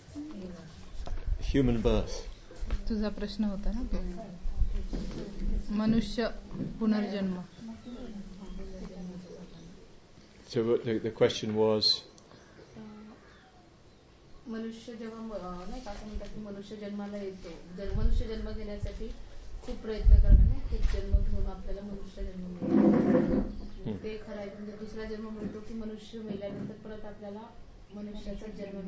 Human birth. तुझा प्रश्न होता ना तो. मनुष्य पुनर्जन्म. So the question was. मनुष्य जेव्हा नाही का असं म्हणतात की मनुष्य जन्माला येतो, मनुष्य जन्म घेण्यासाठी खूप प्रयत्न करणार नाही, खूप जन्म घेऊन आपल्याला मनुष्य जन्म मिळतो. ते खरं आहे, म्हणजे दुसरा जन्म मिळतो की मनुष्य मेल्यानंतर परत आपल्याला मनुष्याचा जन्म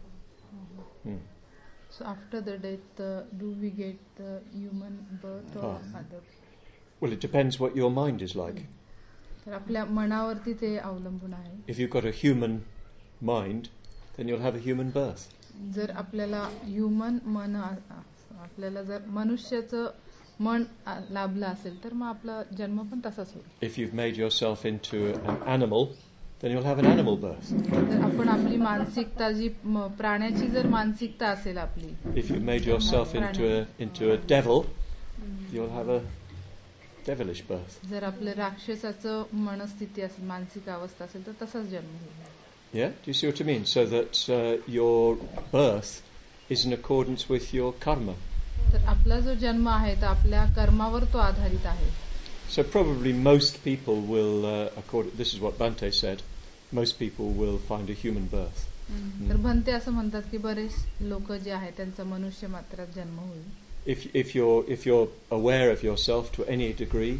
मिळतो. So after the death, do we get the human birth or other? Well, it depends what your mind is like. तर आपल्या मनावरती ते अवलंबून आहे. If you've got a human mind, then you'll have a human birth. जर आपल्याला human मन, आपल्याला जर मनुष्याचं मन लाभलं असेल तर मग आपला जन्म पण तसाच होईल. If you've made yourself into an animal, then you'll have an animal birth. जर आपण आपली मानसिकता जी प्राण्याची जर मानसिकता असेल आपली. If you've made yourself into a devil, you'll have a devilish birth. जर आपलं राक्षसाचं मनस्थिती असेल, मानसिक अवस्था असेल तर तसाच जन्म होईल. Yeah, do you see what I mean? So that your birth is in accordance with your karma. तर आपला जो जन्म आहे तो आपल्या कर्मावर तो आधारित आहे. So probably most people will, this is what Bhante said, most people will find a human birth. तर भंते असं म्हणतात की बरेच लोक जे आहेत त्यांचा मनुष्य मात्रात जन्म होईल. If you're aware of yourself to any degree,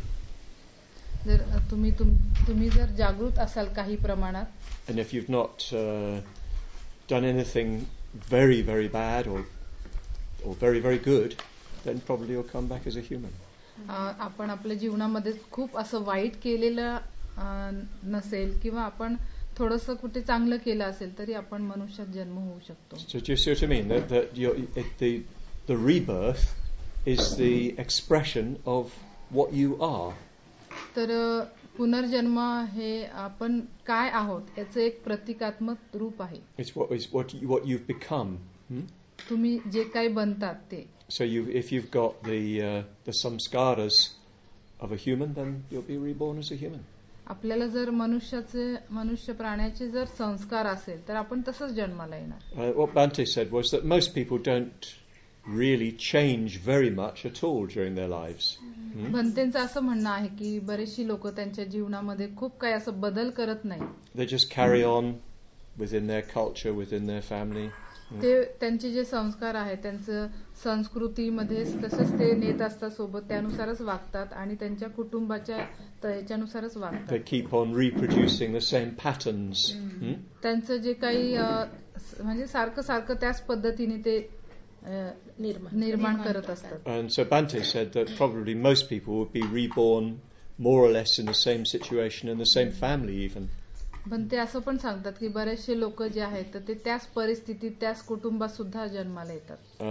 जर तुम्ही जर जागृत असाल काही प्रमाणात, and if you've not done anything very very bad or very very good, then probably you'll come back as a human. आपण आपल्या जीवनामध्ये खूप असं वाईट केलेलं नसेल किंवा आपण थोडंसं कुठे चांगलं केलं असेल तरी आपण मनुष्यात जन्म होऊ शकतो. So do you see what I mean? That the rebirth is the expression of what you are. तर पुनर्जन्म हे आपण काय आहोत याचं एक प्रतिकात्मक रूप आहे. It's what you've become. तुम्ही जे काही बनतात ते. So if you've got the samskaras of a human, then you'll be reborn as a human. आपल्याला जर मनुष्य प्राण्याचे जर संस्कार असेल तर आपण तसंच जन्माला येणार. What Bhante said was that most people don't really change very much at all during their lives. भंतेंचं असं म्हणणं आहे की बरेचशी लोक त्यांच्या जीवनामध्ये खूप काही असं बदल करत नाही. They just carry on within their culture, within their family. ते त्यांचे जे संस्कार आहेत त्यांचं संस्कृतीमध्ये तसंच ते नेत असतात सोबत, त्यानुसारच वागतात आणि त्यांच्या कुटुंबाच्या याच्यानुसारच वागतात. They keep on reproducing the same patterns. त्यांचं जे काही म्हणजे सारखं त्याच पद्धतीने ते निर्माण करत असतात. And so Bhante said that probably most people would be reborn more or less in the same situation, in the same family even. पण ते असं पण सांगतात की बरेचसे लोक जे आहेत तर ते त्याच परिस्थितीत त्याच कुटुंबात सुद्धा जन्माला येतात.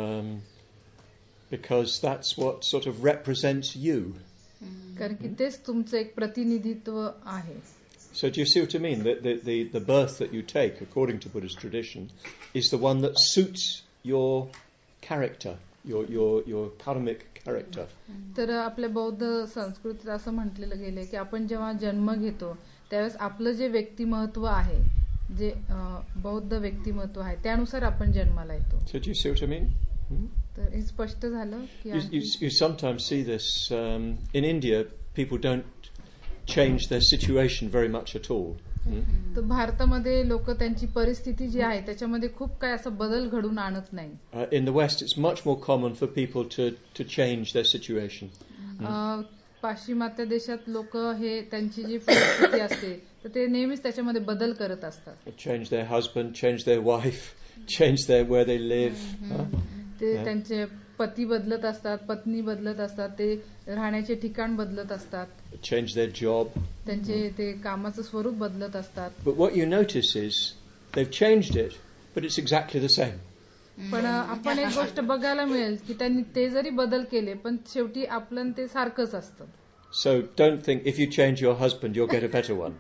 Because that's what sort of represents you. कारण की तेच तुमचं एक प्रतिनिधित्व आहे. So do you see what I mean? The birth that you take according to Buddhist tradition is the one that suits your character, your karmic character. तर आपल्या बौद्ध संस्कृतीत असं म्हटलेलं गेलंय की आपण जेव्हा जन्म घेतो त्यावेळेस आपलं जे व्यक्तिमत्व आहे, जे बौद्ध व्यक्तिमत्व आहे त्यानुसार आपण जन्माला येतो. So do you see what I mean? तर हे स्पष्ट झालं की you sometimes see this in India. People don't change their situation very much at all. तर भारतामध्ये लोक त्यांची परिस्थिती जी आहे त्याच्यामध्ये खूप काय असं बदल घडून आणत नाही. In the West it's much more common for people to change their situation. पाश्चिमात्य देशात लोक हे त्यांची जी परिस्थिती असते तर ते नेहमीच त्याच्यामध्ये बदल करत असतात. Change their husband, change their wife, change where they live. ते त्यांचे पती बदलत असतात, पत्नी बदलत असतात, ते राहण्याचे ठिकाण बदलत असतात. Change their job. त्यांचे ते कामाचं स्वरूप बदलत असतात. But what you notice is they've changed it, but it's exactly the same. पण आपण एक गोष्ट बघायला मिळेल की त्यांनी ते जरी बदल केले पण शेवटी आपलं ते सारखंच असतं. So don't think if you change your husband you'll get a better one.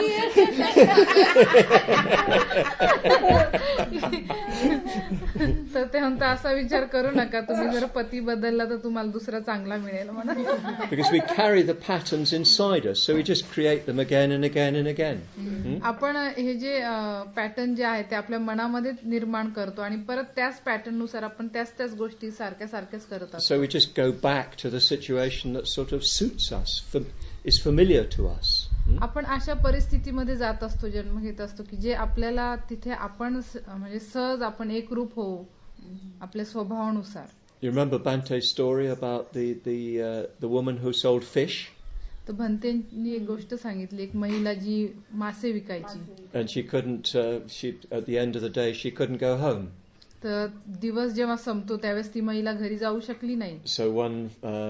तर तर ते म्हणता असा विचार करू नका, तुम्ही जर पती बदलला तर तुम्हाला दुसरा चांगला मिळेल म्हणा. Because we carry the patterns inside us, so we just create them again and again and again. आपण हे जे पॅटर्न जे आहे ते आपल्या मनामध्ये निर्माण करतो आणि परत त्याच पॅटर्न नुसार आपण त्याच गोष्टी सारख्याच करत असतो. So we just go back to the situation that sort of suits us, is familiar to us. आपण अशा परिस्थितीमध्ये जात असतो, जन्म घेत असतो की जे आपल्याला तिथे आपण म्हणजे सहज आपण एकरूप होऊ आपल्या स्वभावानुसार. You remember Bante's story about the woman who sold fish? तर भंतेंनी एक गोष्ट सांगितली, एक महिला जी मासे विकायची. And she couldn't, at the end of the day, she couldn't go home. तर दिवस जेव्हा संपतो त्यावेळेस ती महिला घरी जाऊ शकली नाही. So one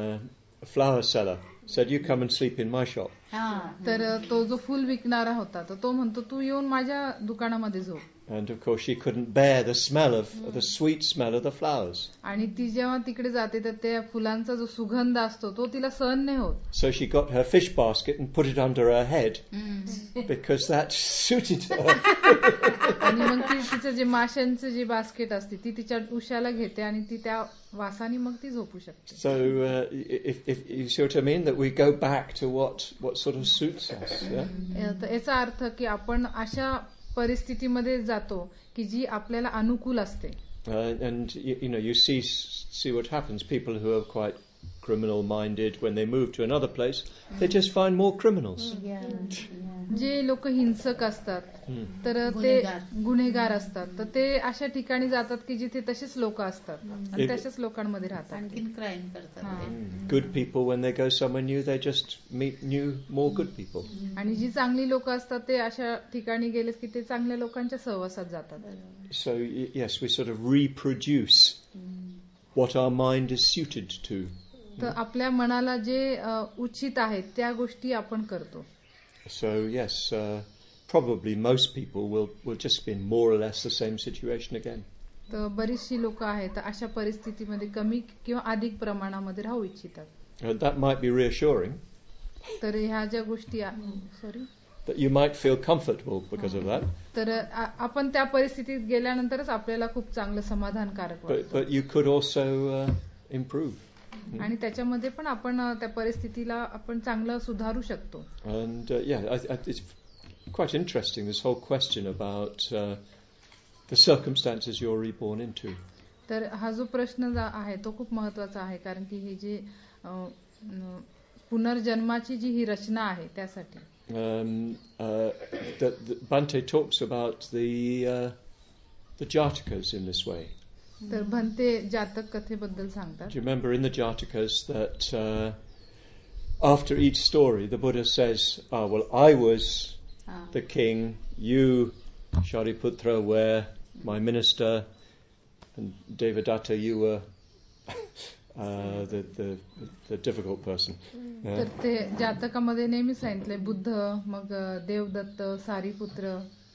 flower seller said, "You come and sleep in my shop." तर तो जो फुल विकणारा होता तर तो म्हणतो, तू येऊन माझ्या दुकानामध्ये झोप. And of course she couldn't bear the smell of the sweet smell of the flowers. आणि ती जेव्हा तिकडे जाते तर त्या फुलांचा जो सुगंध असतो तो तिला सहन नाही होत. So she got her fish basket and put it under her head because that suited her. आणि मग ती तिचं जे माशांचं जे बास्केट असते ती तिच्या उशाला घेते आणि ती त्या वासाने मग ती झोपू शकते. So if you see what I mean, that we go back to what sort of suits us. Yeah? तर याचा अर्थ की आपण अशा परिस्थितीमध्ये जातो की जी आपल्याला अनुकूल असते. And you see what happens. People who are quite criminal minded, when they move to another place, they just find more criminals. जे लोक हिंसक असतात तर ते गुन्हेगार असतात तर ते अशा ठिकाणी जातात की जिथे तसेच लोक असतात आणि तशाच लोकांमध्ये राहतात. आणखीन क्राईम करतात. Good people, when they go somewhere new, they just meet more good people. आणि जी चांगली लोक असतात ते अशा ठिकाणी गेलेत की ते चांगल्या लोकांच्या सहवासात जातात. So yes, we sort of reproduce what our mind is suited to. तर आपल्या मनाला जे उचित आहे त्या गोष्टी आपण करतो. So yes, probably most people will just be in more or less the same situation again. तर बरीचशी लोक आहेत अशा परिस्थितीमध्ये कमी किंवा अधिक प्रमाणामध्ये राहू इच्छितात. That might be reassuring. तर ह्या ज्या गोष्टी that you might feel comfortable because of that. तर आपण त्या परिस्थितीत गेल्यानंतरच आपल्याला खूप चांगलं समाधानकारक वाटतं. But you could also improve. आणि त्याच्यामध्ये पण आपण त्या परिस्थितीला आपण चांगलं सुधारू शकतो. And it's quite interesting, this whole question about the circumstances you're reborn into. तर हा जो प्रश्न आहे तो खूप महत्वाचा आहे, कारण की हे जे पुनर्जन्माची जी ही रचना आहे त्यासाठी. Bhante talks about the Jatakas in this way. तर भंते जातक कथेबद्दल सांगतात. Do you remember in the Jatakas that after each story the Buddha says, well, I was the king, you, Shariputra, were my minister, and Devadatta, you were the difficult person. तर ते जातकामध्ये नेहमी सांगितलंय, बुद्ध, मग Devdatt, Sariputra.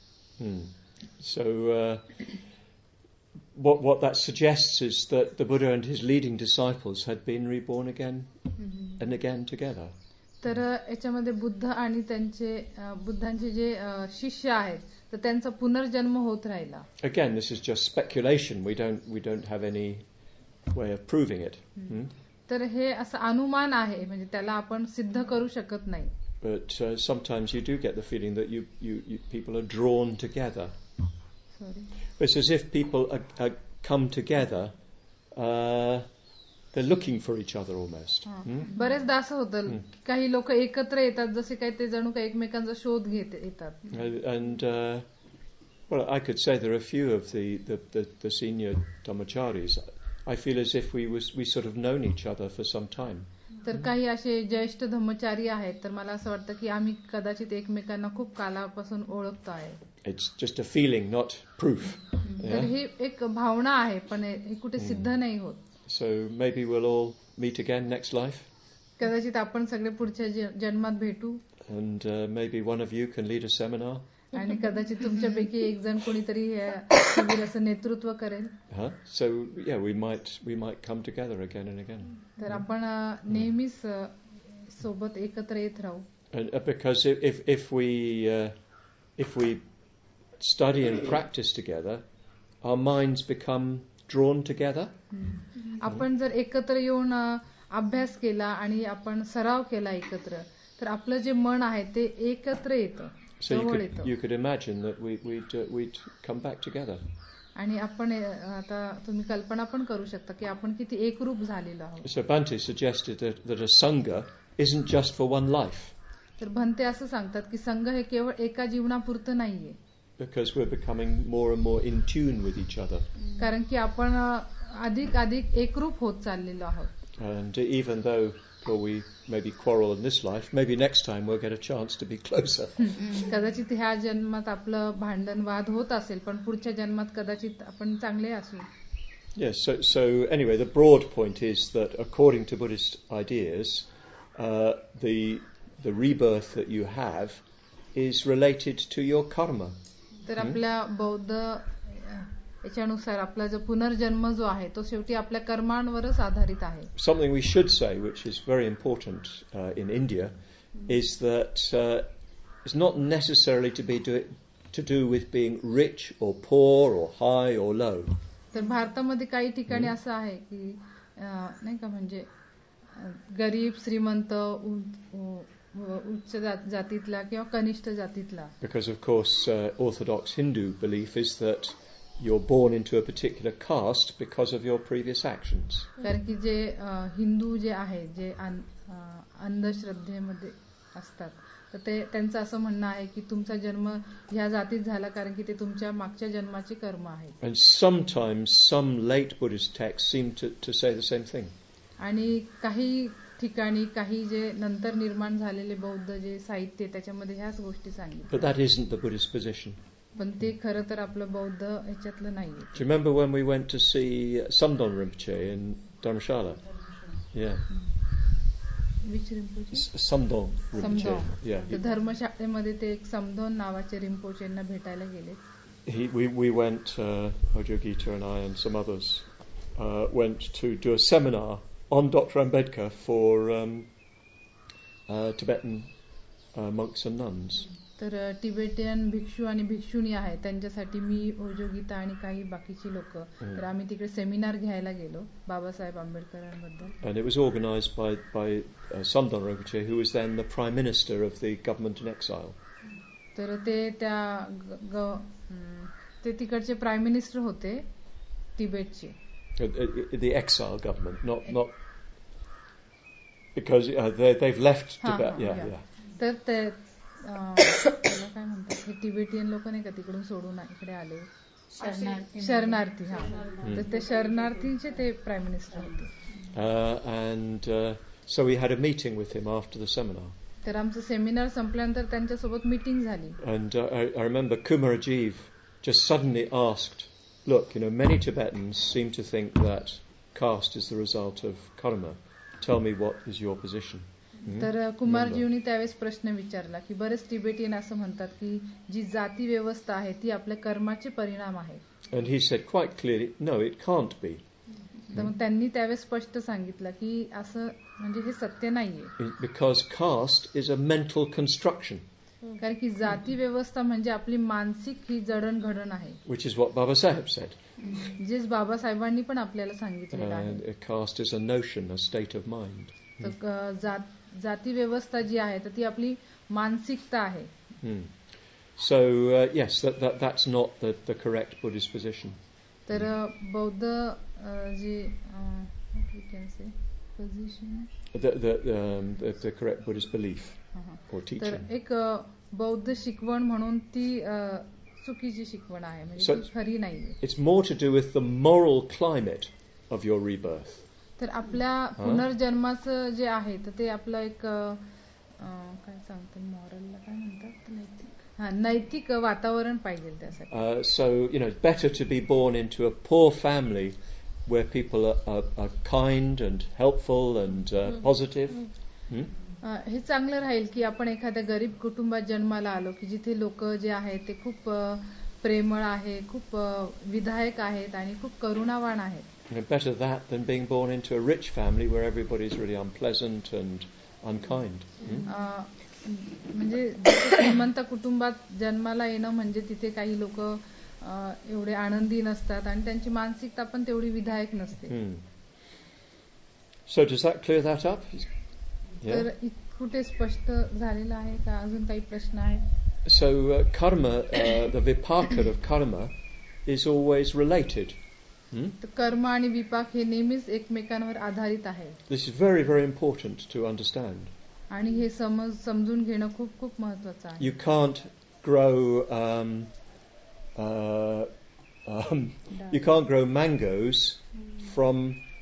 So what that suggests is that the Buddha and his leading disciples had been reborn again and again together. तर याच्यामध्ये बुद्ध आणि बुद्धांचे जे शिष्य आहेत तर त्यांचा पुनर्जन्म होत राहिला. Again, this is just speculation. We don't have any way of proving it. तर हे असं अनुमान आहे, म्हणजे त्याला आपण सिद्ध करू शकत नाही. But sometimes you do get the feeling that you people are drawn together. Sorry. It's as if people are come together, they're looking for each other almost. बरेचदा असं होतं काही लोक एकत्र येतात जसे काही ते जणू काही एकमेकांचा शोध घेत येतात. And well, I could say there are a few of the senior Dhammacharis. I feel as if we sort of known each other for some time. तर काही असे ज्येष्ठ धम्मचारी आहेत तर मला असं वाटतं की आम्ही कदाचित एकमेकांना खूप कालापासून ओळखतो आहे. It's just a feeling, not proof. तर ही एक भावना आहे पण हे कुठे सिद्ध नाही होत. So maybe we'll all meet again next life. कदाचित आपण सगळे पुढच्या जन्मात भेटू. And maybe one of you can lead a seminar. आणि कदाचित तुमच्यापैकी एक जण कोणीतरी असं नेतृत्व करेल. So yeah, we might come together again and again. तर आपण नेहमीच सोबत एकत्र येत राहू. And because if we study and practice together, our minds become drawn together. आपण जर एकत्र येऊन अभ्यास केला आणि आपण सराव केला एकत्र, तर आपलं जे मन आहे ते एकत्र येतं, जवळ येतं. So you could imagine that we'd come back together. आणि आपण आता तुम्ही कल्पना पण करू शकता की आपण किती एकरूप झालेलो आहोत. So Bhante suggested that a sangha isn't just for one life. तर भंते असं सांगतात की संघ हे केवळ एका जीवनापुरतं नाहीये. Because we're becoming more and more in tune with each other. कारण की आपण अधिक एकरूप होत चाललेलो आहोत. And even though we maybe quarrel in this life, maybe next time we'll get a chance to be closer. कदाचित ह्या जन्मात आपलं भांडण वाद होत असेल, पण पुढच्या जन्मात कदाचित आपण चांगले असू. Yes, so anyway, the broad point is that according to Buddhist ideas, the rebirth that you have is related to your karma. तर आपल्या बौद्ध याच्यानुसार आपला जो पुनर्जन्म जो आहे तो शेवटी आपल्या कर्मांवरच आधारित आहे. Something we should say, which is very important in India, is that it's not necessarily to do with being rich or poor or high or low. तर भारतामध्ये काही ठिकाणी असं आहे की नाही का, म्हणजे गरीब श्रीमंत उच्च जातीतला किंवा कनिष्ठ जातीतला. Because of course Orthodox Hindu belief is that you're born into a particular caste because of your previous actions. कारण की जे हिंदू जे आहे, जे अंधश्रद्धेमध्ये असतात, तर ते त्यांचं असं म्हणणं आहे की तुमचा जन्म ह्या जातीत झाला कारण की ते तुमच्या मागच्या जन्माचे कर्म आहेत. And sometimes some late Buddhist texts seem to say the same thing. आणि काही ठिकाणी काही जे नंतर निर्माण झालेले बौद्ध जे साहित्य त्याच्यामध्ये ह्याच गोष्टी सांगितल्या. But that isn't the Buddhist position. पण ते खरं तर आपलं बौद्ध ह्याच्यातलं नाहीये. Do you remember when we went to see Samdon Rinpoche in Dharamshala? Yeah. Which Rinpoche? Samdon Rinpoche. Yeah. तर धर्मशाळेमध्ये ते एक समधोन नावाचे रिंपोचेंना भेटायला गेले. We went, Ojo Gita and I and some others went to do a seminar on Dr. Ambedkar for Tibetan monks and nuns. तर Tibetan भिक्षू आणि भिक्षुणी आहेत त्यांच्यासाठी मी, ओजो गीता आणि काही बाकीची लोक, तर आम्ही तिकडे सेमिनार घ्यायला गेलो Babasaheb आंबेडकरांबद्दल. And it was organized by Samdon Rinpoche, who was then the Prime Minister of the government in exile. तर ते तिकडचे प्राईम मिनिस्टर होते तिबेटचे. The exile government, not because they've left Tibet. Yeah. तर त्याला काय म्हणतात, हे टिबेटियन लोक नाही का तिकडून सोडून इकडे आले, शरणार्थी. तर ते शरणार्थींचे ते प्राईम मिनिस्टर होते. And so we had a meeting with him after the seminar. तर आमचं सेमिनार संपल्यानंतर त्यांच्यासोबत मीटिंग झाली. And I remember Kumarajiv just suddenly asked, look, many Tibetans seem to think that caste is the result of karma. Tell me what is your position? तर कुमारजीवनी त्यावेळेस प्रश्न विचारला की बरेच टिबेटियन असं म्हणतात की जी जाती व्यवस्था आहे ती आपल्या कर्माचे परिणाम आहे. And he said quite clearly, no, it can't be. तर मग त्यांनी त्यावेळेस स्पष्ट सांगितलं की असं म्हणजे हे सत्य नाहीये. Because caste is a mental construction. कारण की जाती व्यवस्था म्हणजे आपली मानसिक ही जडणघडण आहे. Which is what Baba Sahib said. जेच बाबासाहेबांनी पण आपल्याला सांगितलेलं आहे. Caste is a notion, a state of mind. तर जाती व्यवस्था जी आहे तर ती आपली मानसिकता आहे. So yes, that's not the correct Buddhist position. तर बौद्ध जी we can say position, the correct Buddhist belief or teaching. तर एक बौद्ध शिकवण म्हणून ती चुकीची शिकवण आहे, म्हणजे ती खरी नाहीये. It's more to do with the moral climate of your rebirth. तर आपल्या पुनर्जन्माचं जे आहे तर ते आपलं एक काय सांगतात, मॉरलला काय म्हणतात, नैतिक वातावरण पाहिजे त्यासाठी. So it's better to be born into a poor family where people are kind and helpful and positive. हे चांगलं राहील की आपण एखाद्या गरीब कुटुंबात जन्माला आलो की जिथे लोक जे आहेत ते खूप प्रेमळ आहे, खूप विधायक आहेत आणि खूप करुणावान आहेत. Better that than being born into a rich family where everybody is really unpleasant and unkind. म्हणजे श्रीमंत कुटुंबात जन्माला येणं म्हणजे तिथे काही लोक एवढे आनंदी नसतात आणि त्यांची मानसिकता पण तेवढी विधायक नसते. So does that clear that up? तर कुठे स्पष्ट झालेलं आहे का? अजून काही प्रश्न आहेत? So karma, the vipaka of karma is always related. तर कर्म आणि विपाक हे नेहमीच एकमेकांवर आधारित आहे. This is very, very important to understand. आणि हे समजून घेणं खूप खूप महत्त्वाचं आहे. You can't grow you can't grow mangoes from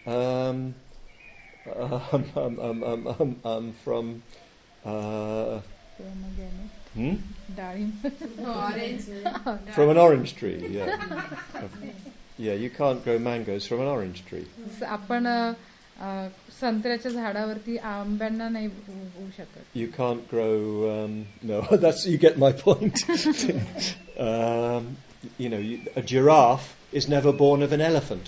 from an orange tree. Yeah, you can't grow mangoes from an orange tree. आपण संत्र्याच्या झाडावरती आंब्यांना नाही उगवू शकत. You can't grow no, that's, you get my point. You know, a giraffe is never born of an elephant.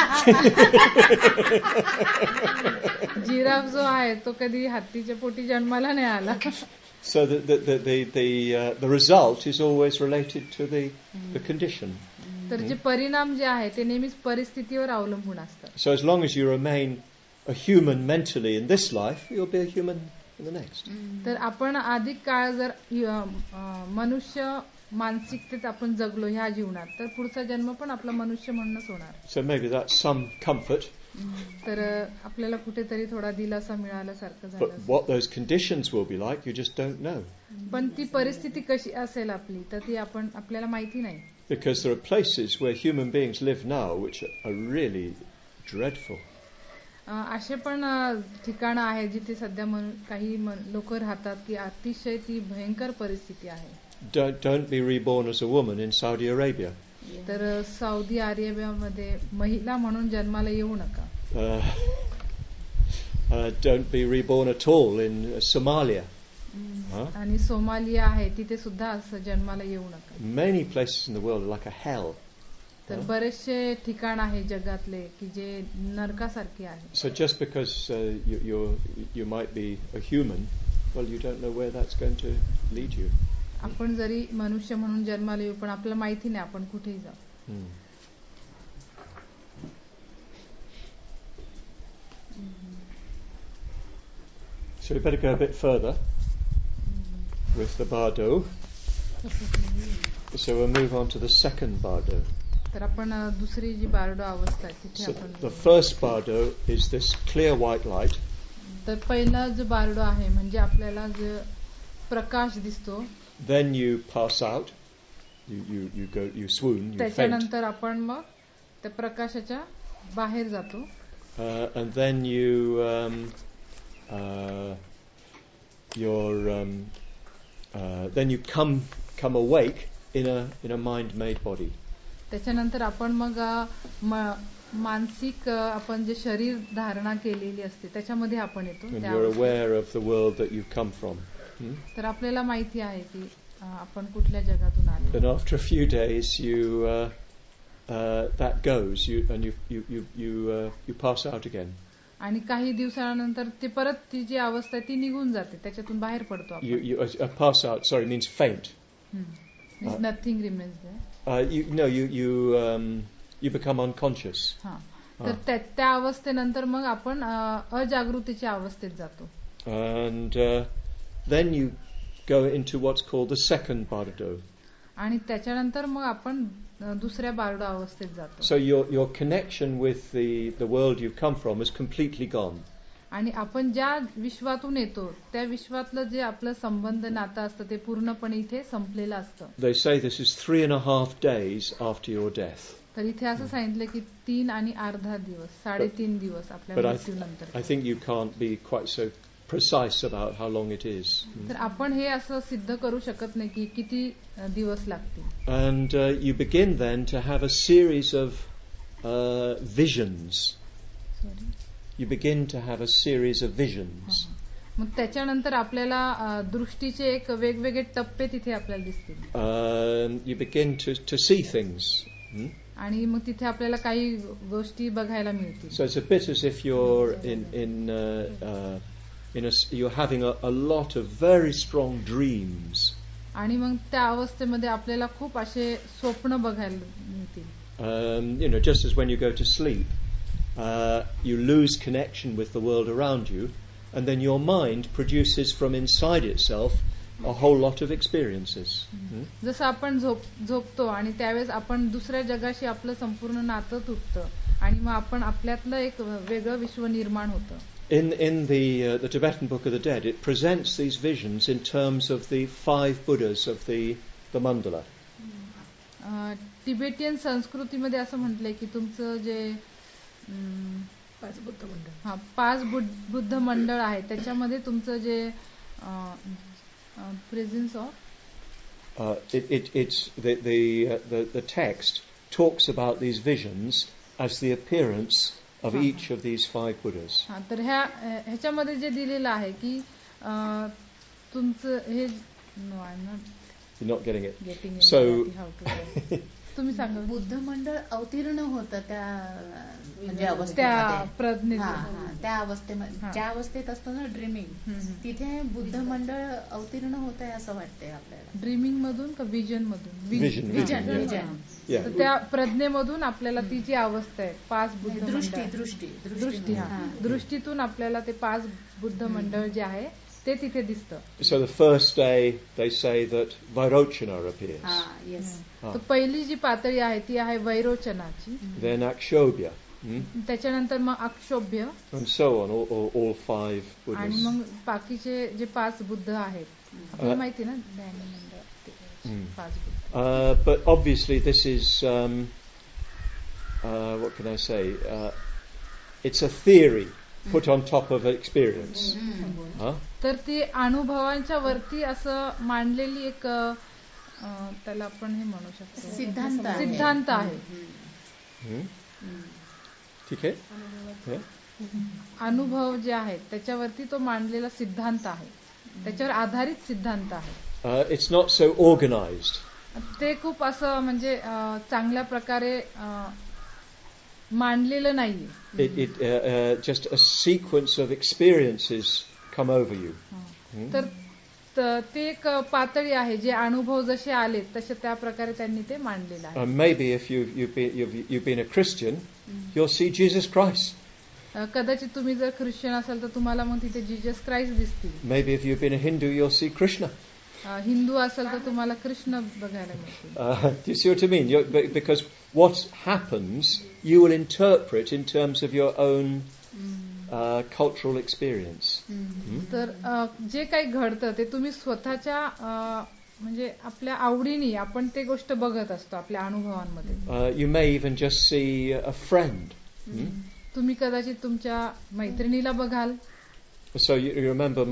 Giraffe जो आहे तो कधी हत्तीच्या पोटी जन्माला नाही आला. So the result is always related to the condition. तर जे परिणाम जे आहे ते नेहमीच परिस्थितीवर अवलंबून असतात. So as long as you remain a human mentally in this life, you'll be a human in the next. तर आपण अधिक काळ जर मनुष्य मानसिकतेत आपण जगलो ह्या जीवनात तर पुढचा जन्म पण आपला मनुष्य म्हणूनच होणार. So maybe that's some comfort. तर आपल्याला कुठेतरी थोडा दिलासा मिळाल्यासारखं झालं. But what those conditions will be like, you just don't know. पण ती परिस्थिती कशी असेल आपली तर ती आपल्याला माहिती नाही. Because there are places where human beings live now which are really dreadful. असे पण ठिकाणं आहेत जिथे सध्या काही लोक राहतात की अतिशय ती भयंकर परिस्थिती आहे. Don't be reborn as a woman in Saudi Arabia. तर सौदी अरेबियामध्ये महिला म्हणून जन्माला येऊ नका. Don't be reborn at all in Somalia. आणि सोमालिया आहे तिथे सुद्धा असं जन्माला येऊ नका. Many places in the world are like a hell. तर बरेचसे ठिकाण आहे जगातले की जे नरकासारखे आहे. So just because you might be a human, well, you don't know where that's going to lead you. आपण जरी मनुष्य म्हणून जन्माला येऊ पण आपल्याला माहिती नाही आपण कुठेही जाऊ. So we better go a bit further with the bardo. So we'll move on to the second bardo. तर आपण दुसरी जी बारडो अवस्था आहे तिथे आपण. The first bardo is this clear white light. तर पहिला जो बारडो आहे म्हणजे आपल्याला जो प्रकाश दिसतो. Then you pass out. You go, you swoon, you faint. त्याच्यानंतर आपण मग त्या प्रकाशाच्या बाहेर जातो. And then you then you come awake in a mind-made body. त्याच्यानंतर आपण मग मानसिक आपण जे शरीर धारणा केलेली असते त्याच्यामध्ये आपण येतो. And you're aware of the world that you've come from. तर आपल्याला माहिती आहे की आपण कुठल्या जगातून आलो. And after a few days, that goes, and you pass out again. आणि काही दिवसानंतर ते परत ती जी अवस्था ती निघून जाते त्याच्यातून बाहेर पडतो आपण. You pass out. Sorry, means faint. Nothing remains there. You become unconscious. तर त्या अवस्थेनंतर मग आपण अजागृतीच्या अवस्थेत जातो. And then you go into what's called the second bardo. आणि त्याच्यानंतर मग आपण दुसऱ्या बारडो अवस्थेत जातो. So your connection with the world you've come from is completely gone. आणि आपण ज्या विश्वातून येतो त्या विश्वातलं जे आपलं संबंध नातं असतं ते पूर्णपणे इथे संपलेलं असतं. They say this is 3.5 days after your death. तर इथे असं सांगितलं की 3.5 दिवस 3.5 दिवस आपल्या मृत्यूनंतर. I think you can't be quite so precise about how long it is. तर आपण हे असं सिद्ध करू शकत नाही की किती दिवस लागतील. And you begin then to have a series of visions. You begin to have a series of visions. मग त्याच्यानंतर आपल्याला दृष्टीचे एक वेगवेगळे टप्पे तिथे आपल्याला दिसतील. You begin to see things. आणि मग तिथे आपल्याला काही गोष्टी बघायला मिळतील. So it's a bit as if you're you're having a lot of very strong dreams. आणि मग त्या अवस्थेमध्ये आपल्याला खूप असे स्वप्न बघायला मिळतील. Just as when you go to sleep, you lose connection with the world around you, and then your mind produces from inside itself a whole lot of experiences. जसं आपण झोपतो आणि त्यावेळेस आपण दुसऱ्या जगाशी आपलं संपूर्ण नातं तुटतं आणि मग आपण आपल्यातलं एक वेगळं विश्व निर्माण होतं. In the Tibetan Book of the Dead, it presents these visions in terms of the 5 Buddhas of the mandala. Tibetan संस्कृतीमध्ये असं म्हटलंय की तुमचं जे 5 बुद्ध मंडळ आहे त्याच्यामध्ये तुमचं जे presence of it's the text talks about these visions as the appearance of each of these 5 Buddhas. तर ह्याच्यामध्ये जे दिलेलं आहे की तुमचं हे You're not getting it. So तुम्ही सांगा. बुद्ध मंडळ अवतीर्ण होतं त्या म्हणजे त्या प्रज्ञेत, त्या अवस्थेमध्ये ज्या अवस्थेत असतं ना ड्रीमिंग, तिथे बुद्ध मंडळ अवतीर्ण होत आहे असं वाटतंय आपल्याला. ड्रीमिंग मधून का विजन मधून? विजन. त्या प्रज्ञेमधून आपल्याला ती जी अवस्था आहे 5 बुद्ध दृष्टी दृष्टीतून आपल्याला ते 5 बुद्ध मंडळ जे आहे ते तिथे दिसतं. So the first day they say that Vairochana appears. Yes. तर पहिली जी पातळी आहे ती आहे वैरोचनाची. Then Akshobhya. त्याच्यानंतर मग अक्षोभ्य. And so on, all 5 Buddhas. आणि मग बाकीचे जे 5 बुद्ध आहेत आपल्याला माहिती ना 5 Buddha. But obviously this is what can I say? It's a theory put on top of experience. तर ती अनुभवांच्या वरती असं मांडलेली एक त्याला आपण हे म्हणू शकतो सिद्धांत आहे. ठीक आहे. अनुभव जे आहेत त्याच्यावरती तो मांडलेला सिद्धांत आहे, त्याच्यावर आधारित सिद्धांत आहे. It's not so organized. ते खूप असं म्हणजे चांगल्या प्रकारे मांडलेलं नाहीये. It just a sequence of experiences come over you. तर ते एक पातळी आहे जे अनुभव जसे आले तसे त्या प्रकारे त्यांनी ते मांडलेलं आहे. Maybe if you've been a Christian, you'll see Jesus Christ. कदाचित तुम्ही जर ख्रिश्चन असाल तर तुम्हाला मग तिथे जीसस क्राइस्ट दिसतील. Maybe if you've been a Hindu, you'll see Krishna. Hindu असेल तर तुम्हाला कृष्ण बघायला मिळतील. Do you see what I mean? Because what happens, you will interpret in terms of your own cultural experience. तर जे काही घडतं ते तुम्ही स्वतःच्या म्हणजे आपल्या आवडीने आपण ते गोष्ट बघत असतो आपल्या अनुभवांमध्ये. You may even just see a friend. तुम्ही कदाचित तुमच्या मैत्रिणीला बघाल. So you remember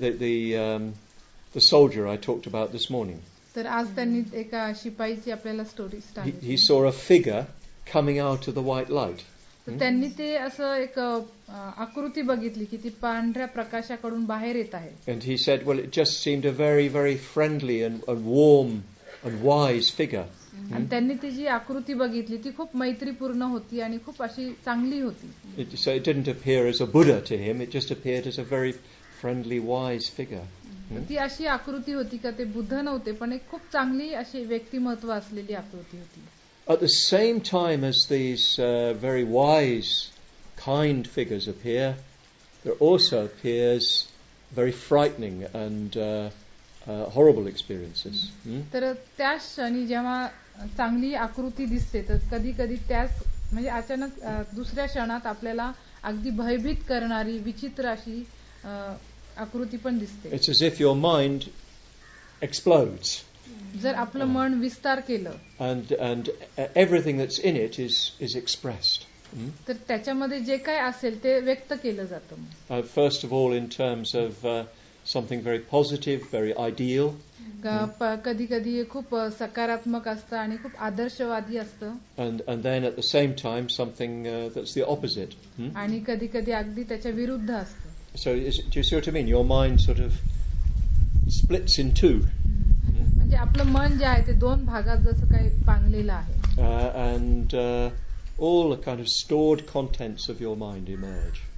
the soldier I talked about this morning. तर आज त्यांनी एका शिपाईची आपल्याला स्टोरी सांगितली. He saw a figure coming out of the white light. तर त्यांनी ते असं एक आकृती बघितली की ती पांढऱ्या प्रकाशाकडून बाहेर येत आहे. And he said, well, it just seemed a very, very friendly and warm and wise figure. आणि त्यांनी ती जी आकृती बघितली ती खूप मैत्रीपूर्ण होती आणि खूप अशी चांगली होती. So it didn't appear as a Buddha to him, it just appeared as a very friendly, wise figure. ती अशी आकृती होती का ते बुद्ध नव्हते पण एक खूप चांगली अशी व्यक्तिमत्व असलेली आकृती होती. At the same time as these very wise, kind figures appear, there also appears very frightening and horrible experiences. तर त्या क्षणी जेव्हा चांगली आकृती दिसते तर कधी कधी त्याच म्हणजे अचानक दुसऱ्या क्षणात आपल्याला अगदी भयभीत करणारी विचित्र अशी आकृती पण दिसते. It's as if your mind explodes. जर आपलं मन विस्तार केलं and everything that's in it is expressed. तर त्याच्यामध्ये जे काय असेल ते व्यक्त केलं जातं. First of all in terms of something very positive, very ideal. कधी कधी खूप सकारात्मक असतं आणि खूप आदर्शवादी असतं. And then at the same time something that's the opposite. आणि कधी कधी अगदी त्याच्या विरुद्ध असतं. So do you see what I mean? Your mind sort of splits in two. म्हणजे आपलं मन जे आहे ते 2 भागात जसं काही पांगलेलं आहे. And all the kind of stored contents of your mind emerge.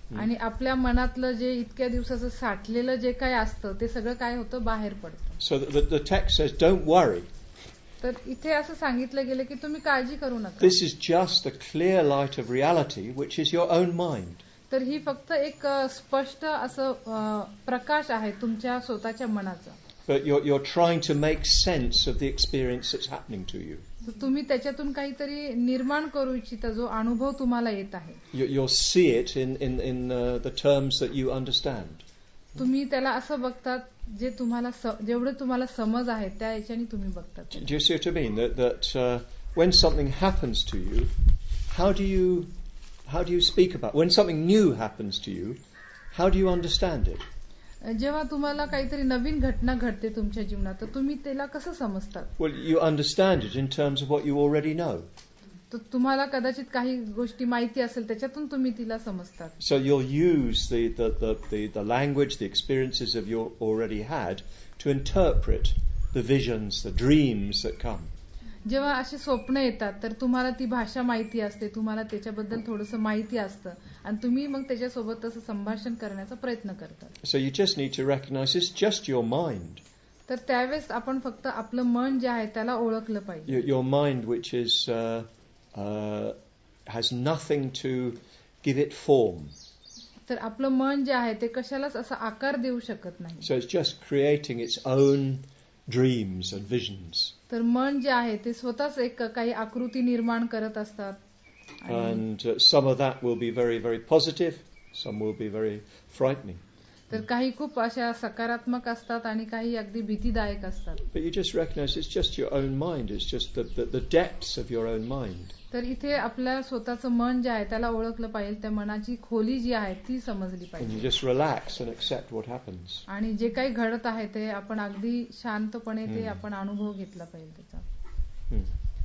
आणि आपल्या मनातलं जे इतक्या दिवसाचं साठलेलं जे काय असतं ते सगळं काय होतं बाहेर पडतं. So the text says, don't worry. तर इथे असं सांगितलं गेलं की तुम्ही काळजी करू नका. This is just a clear light of reality, which is your own mind. तर ही फक्त एक स्पष्ट असं प्रकाश आहे तुमच्या स्वतःच्या मनाचा. But you're trying to make sense of the experience that's happening to you. तुम्ही त्याच्यातून काहीतरी निर्माण करू इच्छिता जो अनुभव तुम्हाला येत आहे. You'll see it in the terms that you understand. तुम्ही त्याला असं बघतात जे तुम्हाला जेवढे तुम्हाला समज आहे त्या याच्याने तुम्ही बघतात. Do you see what I mean? That when something happens to you, how do you speak about? When something new happens to you, how do you understand it? जेव्हा तुम्हाला काहीतरी नवीन घटना घडते तुमच्या जीवनात तर तुम्ही त्याला कसं समजतात? Well, you understand it in terms of what you already know. तर तुम्हाला कदाचित काही गोष्टी माहिती असेल त्याच्यातून तुम्ही तिला समजतात. So you'll use the language, the experiences of you already had to interpret the visions, the dreams that come. जेव्हा अशी स्वप्न येतात तर तुम्हाला ती भाषा माहिती असते, तुम्हाला त्याच्याबद्दल थोडंसं माहिती असतं आणि तुम्ही मग त्याच्यासोबत तसं संभाषण करण्याचा प्रयत्न करतात. So you just need to recognize it's just your mind. तर त्यावेळेस आपण फक्त आपलं मन जे आहे त्याला ओळखलं पाहिजे. Your mind, which is has nothing to give it form. तर आपलं मन जे आहे ते कशालाच असा आकार देऊ शकत नाही. So it's just creating its own dreams and visions. तर मन जे आहे ते स्वतःच एक काही आकृती निर्माण करत असतात. And some of that will be very, very positive. Some will be very frightening. तर काही खूप अशा सकारात्मक असतात आणि काही अगदी भीतीदायक असतात. But you just recognize it's just your own mind. It's just the depths of your own mind. तर इथे आपल्या स्वतःचं मन जे आहे त्याला ओळखलं पाहिजे, त्या मनाची खोली जी आहे ती समजली And पाहिजे. you just relax and accept what happens. आणि जे काही घडत आहे ते आपण अगदी शांतपणे ते आपण अनुभव घेतला पाहिजे त्याचा.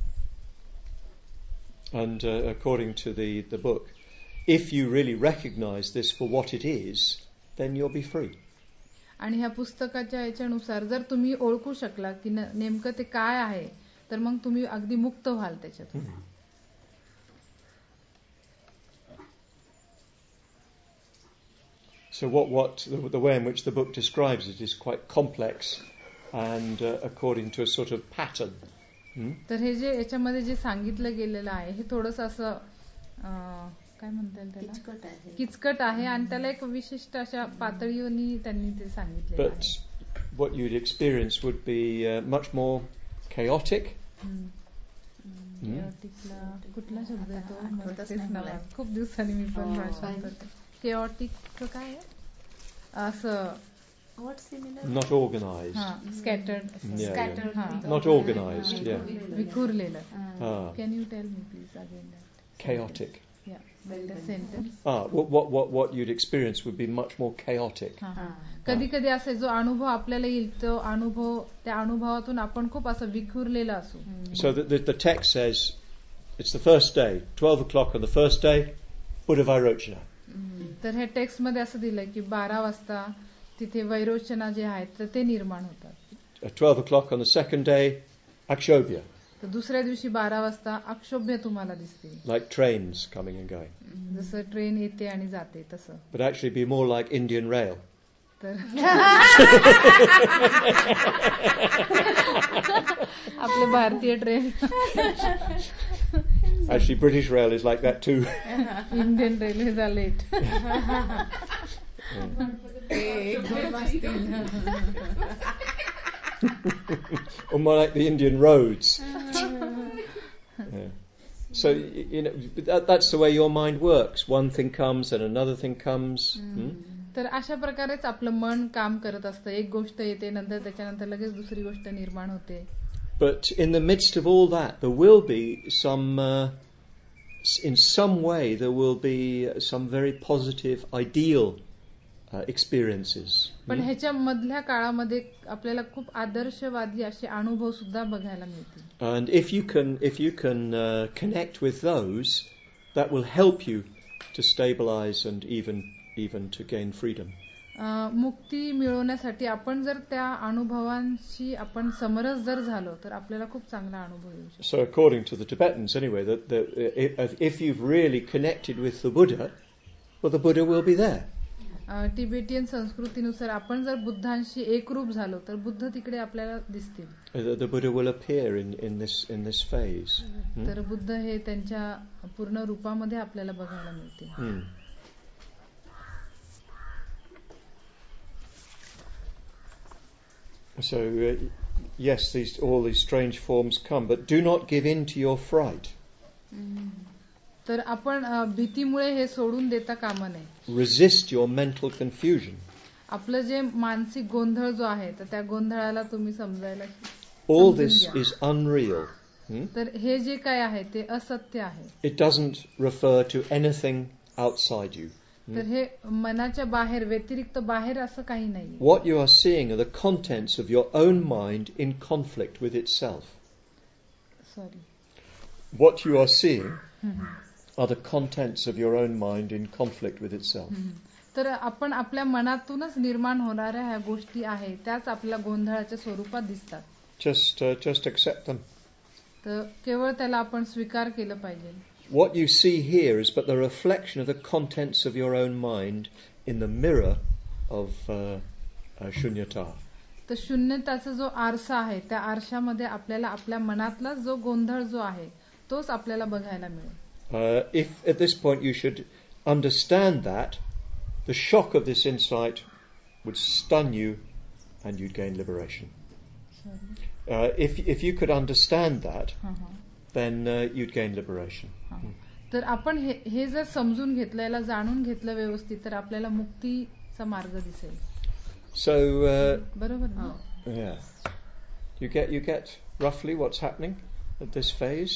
And according to the book, if you really recognize this for what it is, then you'll be free. आणि ह्या पुस्तकाच्या याच्यानुसार जर तुम्ही ओळखू शकला की नेमकं ते काय आहे तर मग तुम्ही अगदी मुक्त व्हाल त्याच्यातून. So the way in which the book describes it is quite complex and according to a sort of pattern. तर हे जे याच्यामध्ये जे सांगितलं गेलेलं आहे हे थोडंसं असं काय म्हणता येईल त्याला किचकट आहे आणि त्याला एक विशिष्ट अशा पातळीवरनी त्यांनी ते सांगितलेलं आहे. But what you'd experience would be much more chaotic. कुठला शब्द आहे तो खूप दिवसांनी मी पण भाषण करते. केऑटिक काय आहे असं not organized. Scattered Not organized. विखुरलेलं. Can you tell me please again that? Chaotic. The sentence. What you'd experience would be much more chaotic. कधी कधी असे जो अनुभव आपल्याला येईल तो अनुभव त्या अनुभवातून आपण खूप असं विखुरलेलं असू. So the text says it's the first day, 12 o'clock on the first day, Buddha Vairochana. तर हे टेक्स्ट मध्ये असं दिलंय की 12 वाजता तिथे वैरोचना जे आहेत तर ते निर्माण होतात. 12 o'clock on the second day, Akshobhya. तर दुसऱ्या दिवशी 12 वाजता अक्षोभ्य तुम्हाला दिसतील. Like trains coming and going. जसं ट्रेन येते आणि जाते तसं. But actually be more like Indian Rail. तर आपले भारतीय train. Actually British Rail is like that too. Indian Railways are late. Or more like the Indian roads. So that's the way your mind works. One thing comes and another thing comes. तर अशा प्रकारेच आपलं मन काम करत असतं. एक गोष्ट येते नंतर त्याच्यानंतर लगेच दुसरी गोष्ट निर्माण होते. But in the midst of all that, there will be in some way, there will be some very positive, ideal experiences. पण ह्याच्या मधल्या काळामध्ये आपल्याला खूप आदर्शवादी असे अनुभव सुद्धा बघायला मिळतील. And if you can connect with those, that will help you to stabilize and even to gain freedom. मुक्ती मिळवण्यासाठी आपण जर त्या अनुभवांशी आपण समरस जर झालो तर आपल्याला खूप चांगला अनुभव येऊ शकतो. So according to the Tibetans anyway, that if you've really connected with the Buddha, well, the Buddha will be there. Tibetan संस्कृतीनुसार आपण जर बुद्धांशी एकरूप झालो तर बुद्ध तिकडे आपल्याला दिसतील. The Buddha will appear in this phase. तर बुद्ध हे त्यांच्या पूर्ण रूपामध्ये आपल्याला बघायला मिळतील. So yes, all these strange forms come, but do not give in to your fright. तर आपण भीतीमुळे हे सोडून देता कामा नये. Resist your mental confusion. आपलं जे मानसिक गोंधळ जो आहे तर त्या गोंधळाला तुम्ही समजायला. All this is unreal. तर हे जे काय आहे ते असत्य आहे. It doesn't refer to anything outside you. तर हे मनाच्या बाहेर व्यतिरिक्त बाहेर असं काही नाही. What you are seeing are the contents of your own mind in conflict with itself. Sorry. What you are seeing are the contents of your own mind in conflict with itself. तर आपण आपल्या मनातूनच निर्माण होणाऱ्या ह्या गोष्टी आहेत त्याच आपल्या गोंधळाच्या स्वरूपात दिसतात. Just accept them. तर केवळ त्याला आपण स्वीकार केलं पाहिजे. What you see here is but the reflection of the contents of your own mind in the mirror of shunyata. तर शून्यताचा जो आरसा आहे त्या आरशामध्ये आपल्याला आपल्या मनातला जो गोंधळ जो आहे तोच आपल्याला बघायला मिळेल. If at this point you should understand that, the shock of this insight would stun you and you'd gain liberation. If you could understand that, then you'd gain liberation. तर आपण हे जर समजून घेतलं याला जाणून घेतलं व्यवस्थित तर आपल्याला मुक्तीचा मार्ग दिसेल. So बरोबर ना? Yeah. You get roughly what's happening at this phase?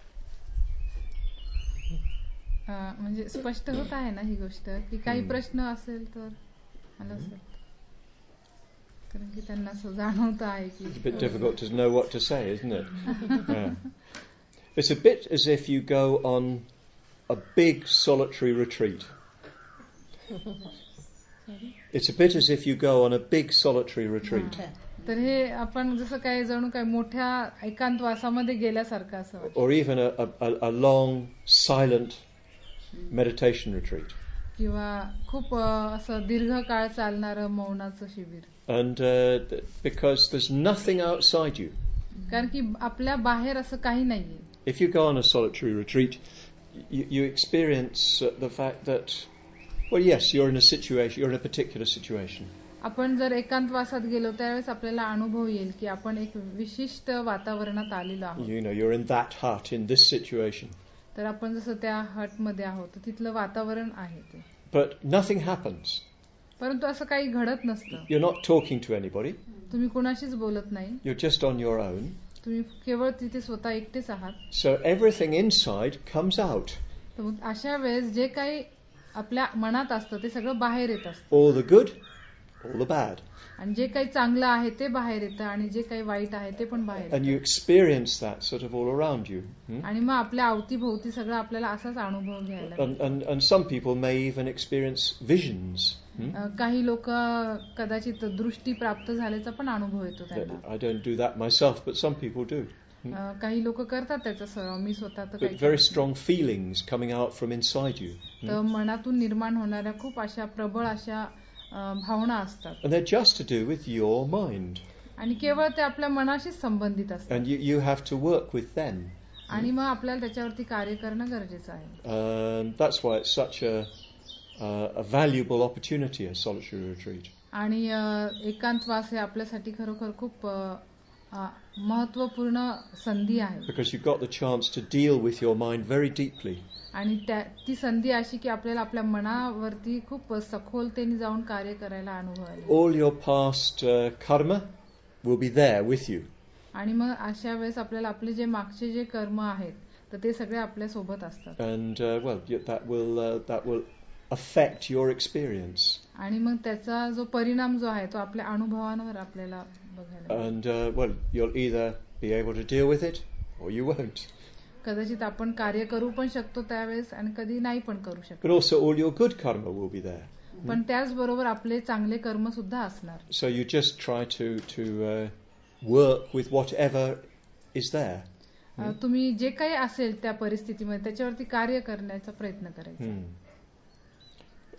म्हणजे स्पष्ट होत आहे ना ही गोष्ट की काही प्रश्न असेल तर मला असं कारण की त्यांना असं जाणवत आहे की It's a bit difficult to know what to say, isn't it? Yeah. It's a bit as if you go on a big solitary retreat. It's a bit as if you go on a big solitary retreat. तर हे आपण जसं काय जणू काय मोठ्या एकांतवासामध्ये गेल्यासारखं असं वाटतं. Or even a long silent meditation retreat. किंवा खूप असं दीर्घ काळ चालणारं मौनाचं शिबिर. And because there's nothing outside you. कारण की आपल्या बाहेर असं काही नाहीये. If you go on a solitary retreat, you experience the fact that, well, yes, you're in a situation, you're in a particular situation. आपण जर एकांतवासात गेलो त्यावेळेस आपल्याला अनुभव येईल की आपण एक विशिष्ट वातावरणात आलेलो आहोत. You know, you're in that hut, in this situation. तर आपण जसं त्या हट मध्ये आहोत तिथलं वातावरण आहे ते. But nothing happens. परंतु असं काही घडत नसतं. You're not talking to anybody. तुम्ही कुणाशीच बोलत नाही. You're just on your own. तुम्ही केवळ तिथे स्वतः एकटेच आहात. So everything inside comes out. तर मग अशा वेळेस जे काही आपल्या मनात असतं ते सगळं बाहेर येत असतं. All the good, all the bad. आणि जे काही चांगलं आहे ते बाहेर येतं आणि जे काही वाईट आहे ते पण बाहेर And you experience that sort of all around you. आणि मग आपल्या अवतीभोवती सगळं आपल्याला असाच अनुभव घ्यायला. And some people may even experience visions. काही लोक कदाचित दृष्टी प्राप्त झाल्याचा पण अनुभव येतो त्यांना. I don't do that myself, but some people do. काही लोक करतात त्याचा सराव. मी स्वतः तर But very strong feelings coming out from inside you. तर मनातून निर्माण होणाऱ्या खूप अशा प्रबळ अशा भावना असतात. And they're just to do with your mind. आणि केवळ ते आपल्या मनाशी संबंधित असतात. And you have to work with them. आणि मग आपल्याला त्याच्यावरती कार्य करणं गरजेचं आहे. That's why it's such a valuable opportunity, a solitary retreat. आणि एकांतवास हे आपल्यासाठी खरोखर खूप महत्वपूर्ण संधी आहे. Because you've got the chance to deal with your mind very deeply. आणि ती संधी अशी की आपल्याला आपल्या मनावरती खूप सखोलतेने जाऊन कार्य करायला अनुभव आले. All your past karma will be there with you. आणि मग अशा वेळेस आपल्याला आपले जे मागचे जे कर्म आहेत तर ते सगळे आपल्या सोबत असतात. And well, that will affect your experience. आणि मग त्याचा जो परिणाम जो आहे तो आपल्या अनुभवांवर आपल्याला बघायला. And well, you'll either be able to deal with it or you won't. कदाचित आपण कार्य करू पण शकतो त्यावेळेस आणि कधी नाही पण करू शकतो. But also all your good karma will be there. पण त्याचबरोबर आपले चांगले कर्म सुद्धा असणार. So you just try to work with whatever is there. तुम्ही जे काही असेल त्या परिस्थितीमध्ये त्याच्यावरती कार्य करण्याचा प्रयत्न करायचा.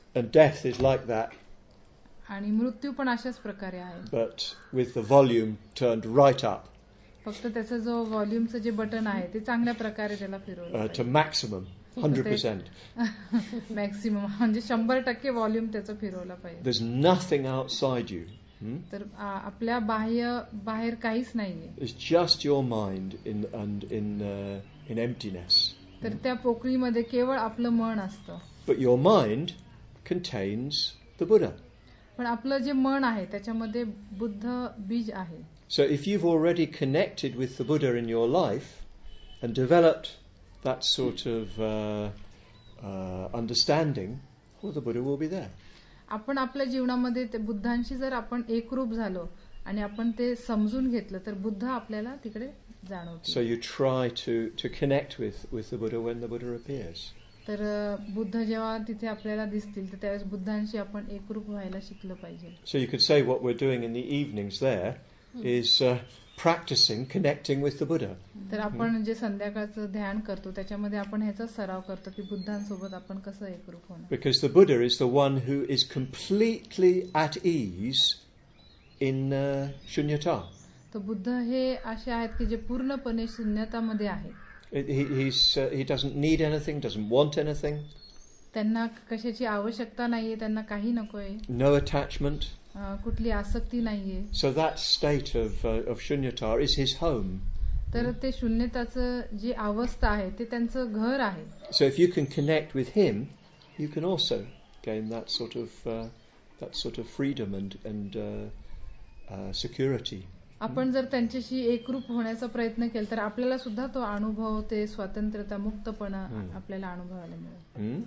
And death is like that, आणि मृत्यू पण अशाच प्रकारे आहे, but with the volume turned right up फक्त त्याचं जो व्हॉल्यूमचं जे बटन आहे ते चांगल्या प्रकारे त्याला फिरवलं to maximum, 100%. मॅक्सिमम म्हणजे 100% व्हॉल्यूम त्याचं फिरवलं पाहिजे. There's nothing outside you. तर आपल्या बाहेर काहीच नाहीये. It's just your mind in emptiness. तर त्या पोकळीमध्ये केवळ आपलं मन असतं. But your mind contains the Buddha. पण आपलं जे मन आहे त्याच्यामध्ये बुद्ध बीज आहे. So if you've already connected with the Buddha in your life and developed that sort of understanding, well, the Buddha will be there. आपण आपल्या जीवनामध्ये ते बुद्धांशी जर आपण एकरूप झालो आणि आपण ते समजून घेतलं तर बुद्ध आपल्याला तिकडे जाणवतो. So you try to connect with the Buddha when the Buddha appears. तर बुद्ध जेव्हा तिथे आपल्याला दिसतील तर त्यावेळेस बुद्धांशी आपण एकरूप व्हायला शिकलं पाहिजे. So you could say what we're doing in the evenings there is practicing connecting with the Buddha. तर आपण जे संध्याकाळचं ध्यान करतो त्याच्यामध्ये आपण ह्याचा सराव करतो की बुद्धांसोबत आपण कसं एकरूप होणार. Because the Buddha is the one who is completely at ease in shunyata. तर बुद्ध हे असे आहेत की जे पूर्णपणे शून्यतामध्ये आहेत. He doesn't need anything, doesn't want anything. त्यांना कशाची आवश्यकता नाहीये, त्यांना काही नकोय. No attachment. कुठली आसक्ती नाहीये. So that state of shunyata is his home. तर ते शून्यताचं जी अवस्था आहे ते त्यांचं घर आहे. So if you can connect with him, you can also gain that sort of freedom and security. आपण जर त्यांच्याशी एकरूप होण्याचा प्रयत्न केला तर आपल्याला सुद्धा तो अनुभव, ते स्वातंत्र्यता, मुक्तपणा आपल्याला अनुभवायला मिळेल.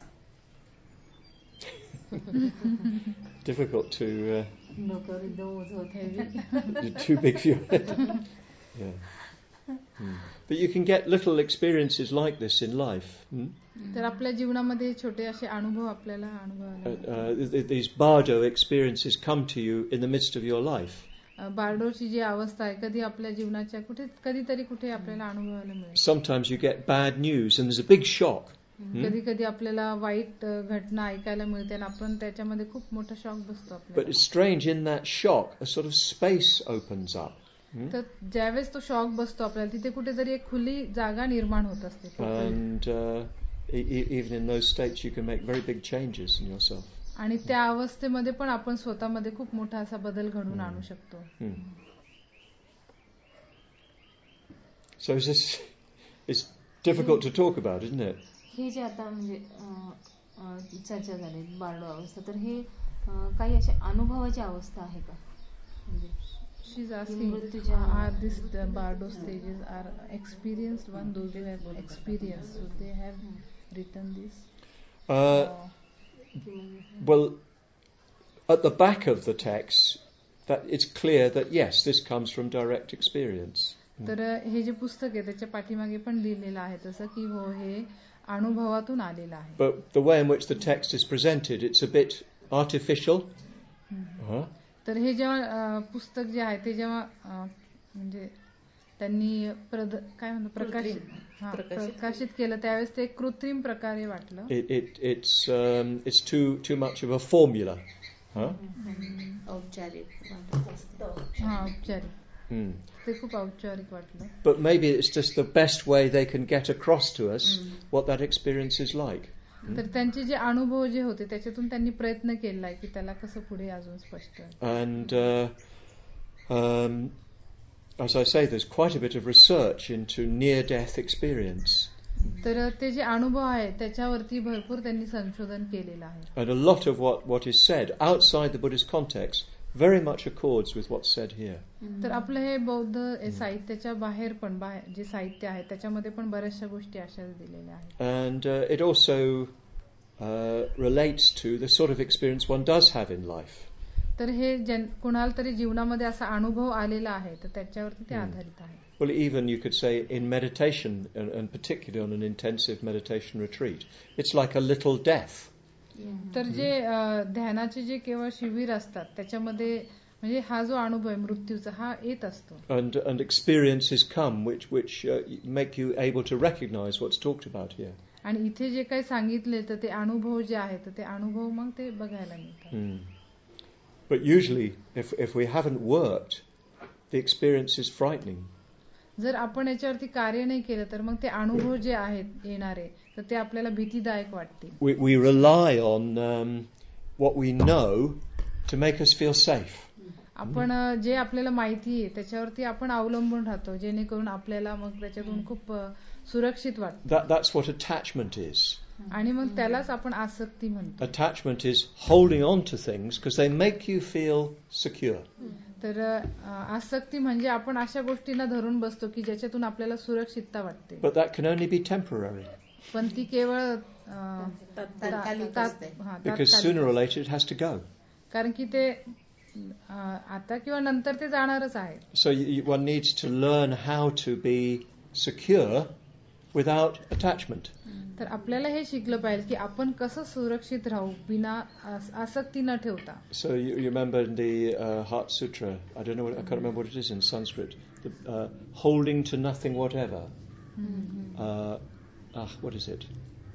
Difficult to too big for you. Yeah. But you can get little experiences like this in life. तर आपल्या जीवनामध्ये छोटे असे अनुभव आपल्याला अनुभवायला. These bardo experiences come to you in the midst of your life. बार्डोची जी अवस्था आहे कधी आपल्या जीवनाच्या कधीतरी कुठे आपल्याला अनुभवायला मिळेल. Sometimes you get bad news and there's a big shock. कधी कधी आपल्याला वाईट घटना ऐकायला मिळते आणि आपण त्याच्यामध्ये खूप मोठा शॉक बसतो आपल्याला. But it's strange, in that shock a sort of space opens up. तर ज्यावेळेस तो शॉक बसतो आपल्याला तिथे कुठेतरी एक खुली जागा निर्माण होत असते. And even in those states you can make very big changes in yourself. आणि त्या अवस्थेमध्ये पण आपण स्वतःमध्ये खूप मोठा असा बदल घडवून आणू शकतो. So it's difficult to talk about, isn't it? हे जे आता म्हणजे चर्चा झाली बार्डो अवस्था, तर हे काही अशा अनुभवाची अवस्था आहे का? म्हणजे She's asking, are these bardo stages are experienced one, those who have experienced, so they have written this? Well, at the back of the text, that it's clear that yes, this comes from direct experience. तर हे जे पुस्तक आहे त्याच्या पाठीमागे पण लिहिलेलं आहे तसं की हो हे अनुभवातून आलेलं आहे. But the way in which the text is presented, it's a bit artificial. तर हे जेव्हा पुस्तक जे आहे ते जेव्हा म्हणजे त्यांनी काय म्हणतो प्रकाशित केलं त्यावेळेस ते कृत्रिम प्रकारे वाटलं. It's too much of a formula. औपचारिक. औपचारिक. ते खूप औपचारिक वाटलं. But maybe it's just the best way they can get across to us what that experience is like. तर त्यांचे जे अनुभव जे होते त्याच्यातून त्यांनी प्रयत्न केलाय की त्याला कसं पुढे अजून स्पष्ट. And as I say, there's quite a bit of research into near-death experience. तर ते जे अनुभव आहे त्याच्यावरती भरपूर त्यांनी संशोधन केलेलं आहे. And a lot of what is said outside the Buddhist context very much accords with what's said here. तर आपलं हे बौद्ध साहित्याच्या बाहेर पण जे साहित्य आहे त्याच्यामध्ये पण बऱ्याचशा गोष्टी अशाच दिलेल्या आहेत. And it also relates to the sort of experience one does have in life. तर हे कुणाला तरी जीवनामध्ये असा अनुभव आलेला आहे तर त्याच्यावरती ते आधारित आहे. Well, even you could say in meditation, and particularly on an intensive meditation retreat, it's like a little death. तर जे ध्यानाचे जे केवळ शिबिर असतात त्याच्यामध्ये म्हणजे हा जो अनुभव आहे मृत्यूचा हा येत असतो. And experiences come which make you able to recognize what's talked about here. आणि इथे जे काही सांगितले तर ते अनुभव जे आहेत ते अनुभव मग ते बघायला मिळतात. But usually if we haven't worked, the experience is frightening. जर आपण याच्यावरती कार्य नाही केलं तर मग ते अनुभव जे आहेत येणारे तर ते आपल्याला भीतीदायक वाटतील. We rely on what we know to make us feel safe. आपण जे आपल्याला माहिती आहे त्याच्यावरती आपण अवलंबून राहतो जेणेकरून आपल्याला मग त्याच्यातून खूप सुरक्षित वाटतं. That's what attachment is. आणि मग त्यालाच आपण आसक्ती म्हणतो. Attachment is holding on to things because they make you feel secure. तर आसक्ती म्हणजे आपण अशा गोष्टींना धरून बसतो की ज्याच्यातून आपल्याला सुरक्षितता वाटते. But that can only be temporary. पण ती केवळ Because sooner or later it has to go. कारण की ते आता किंवा नंतर ते जाणारच आहे. So one needs to learn how to be secure without attachment. तर आपल्याला हे शिकलं पाहिजे की आपण कसं सुरक्षित राहू बिना आसक्ती न ठेवता. So you remember in the Heart Sutra, I can't remember what it is in Sanskrit, holding to nothing whatever. What is it?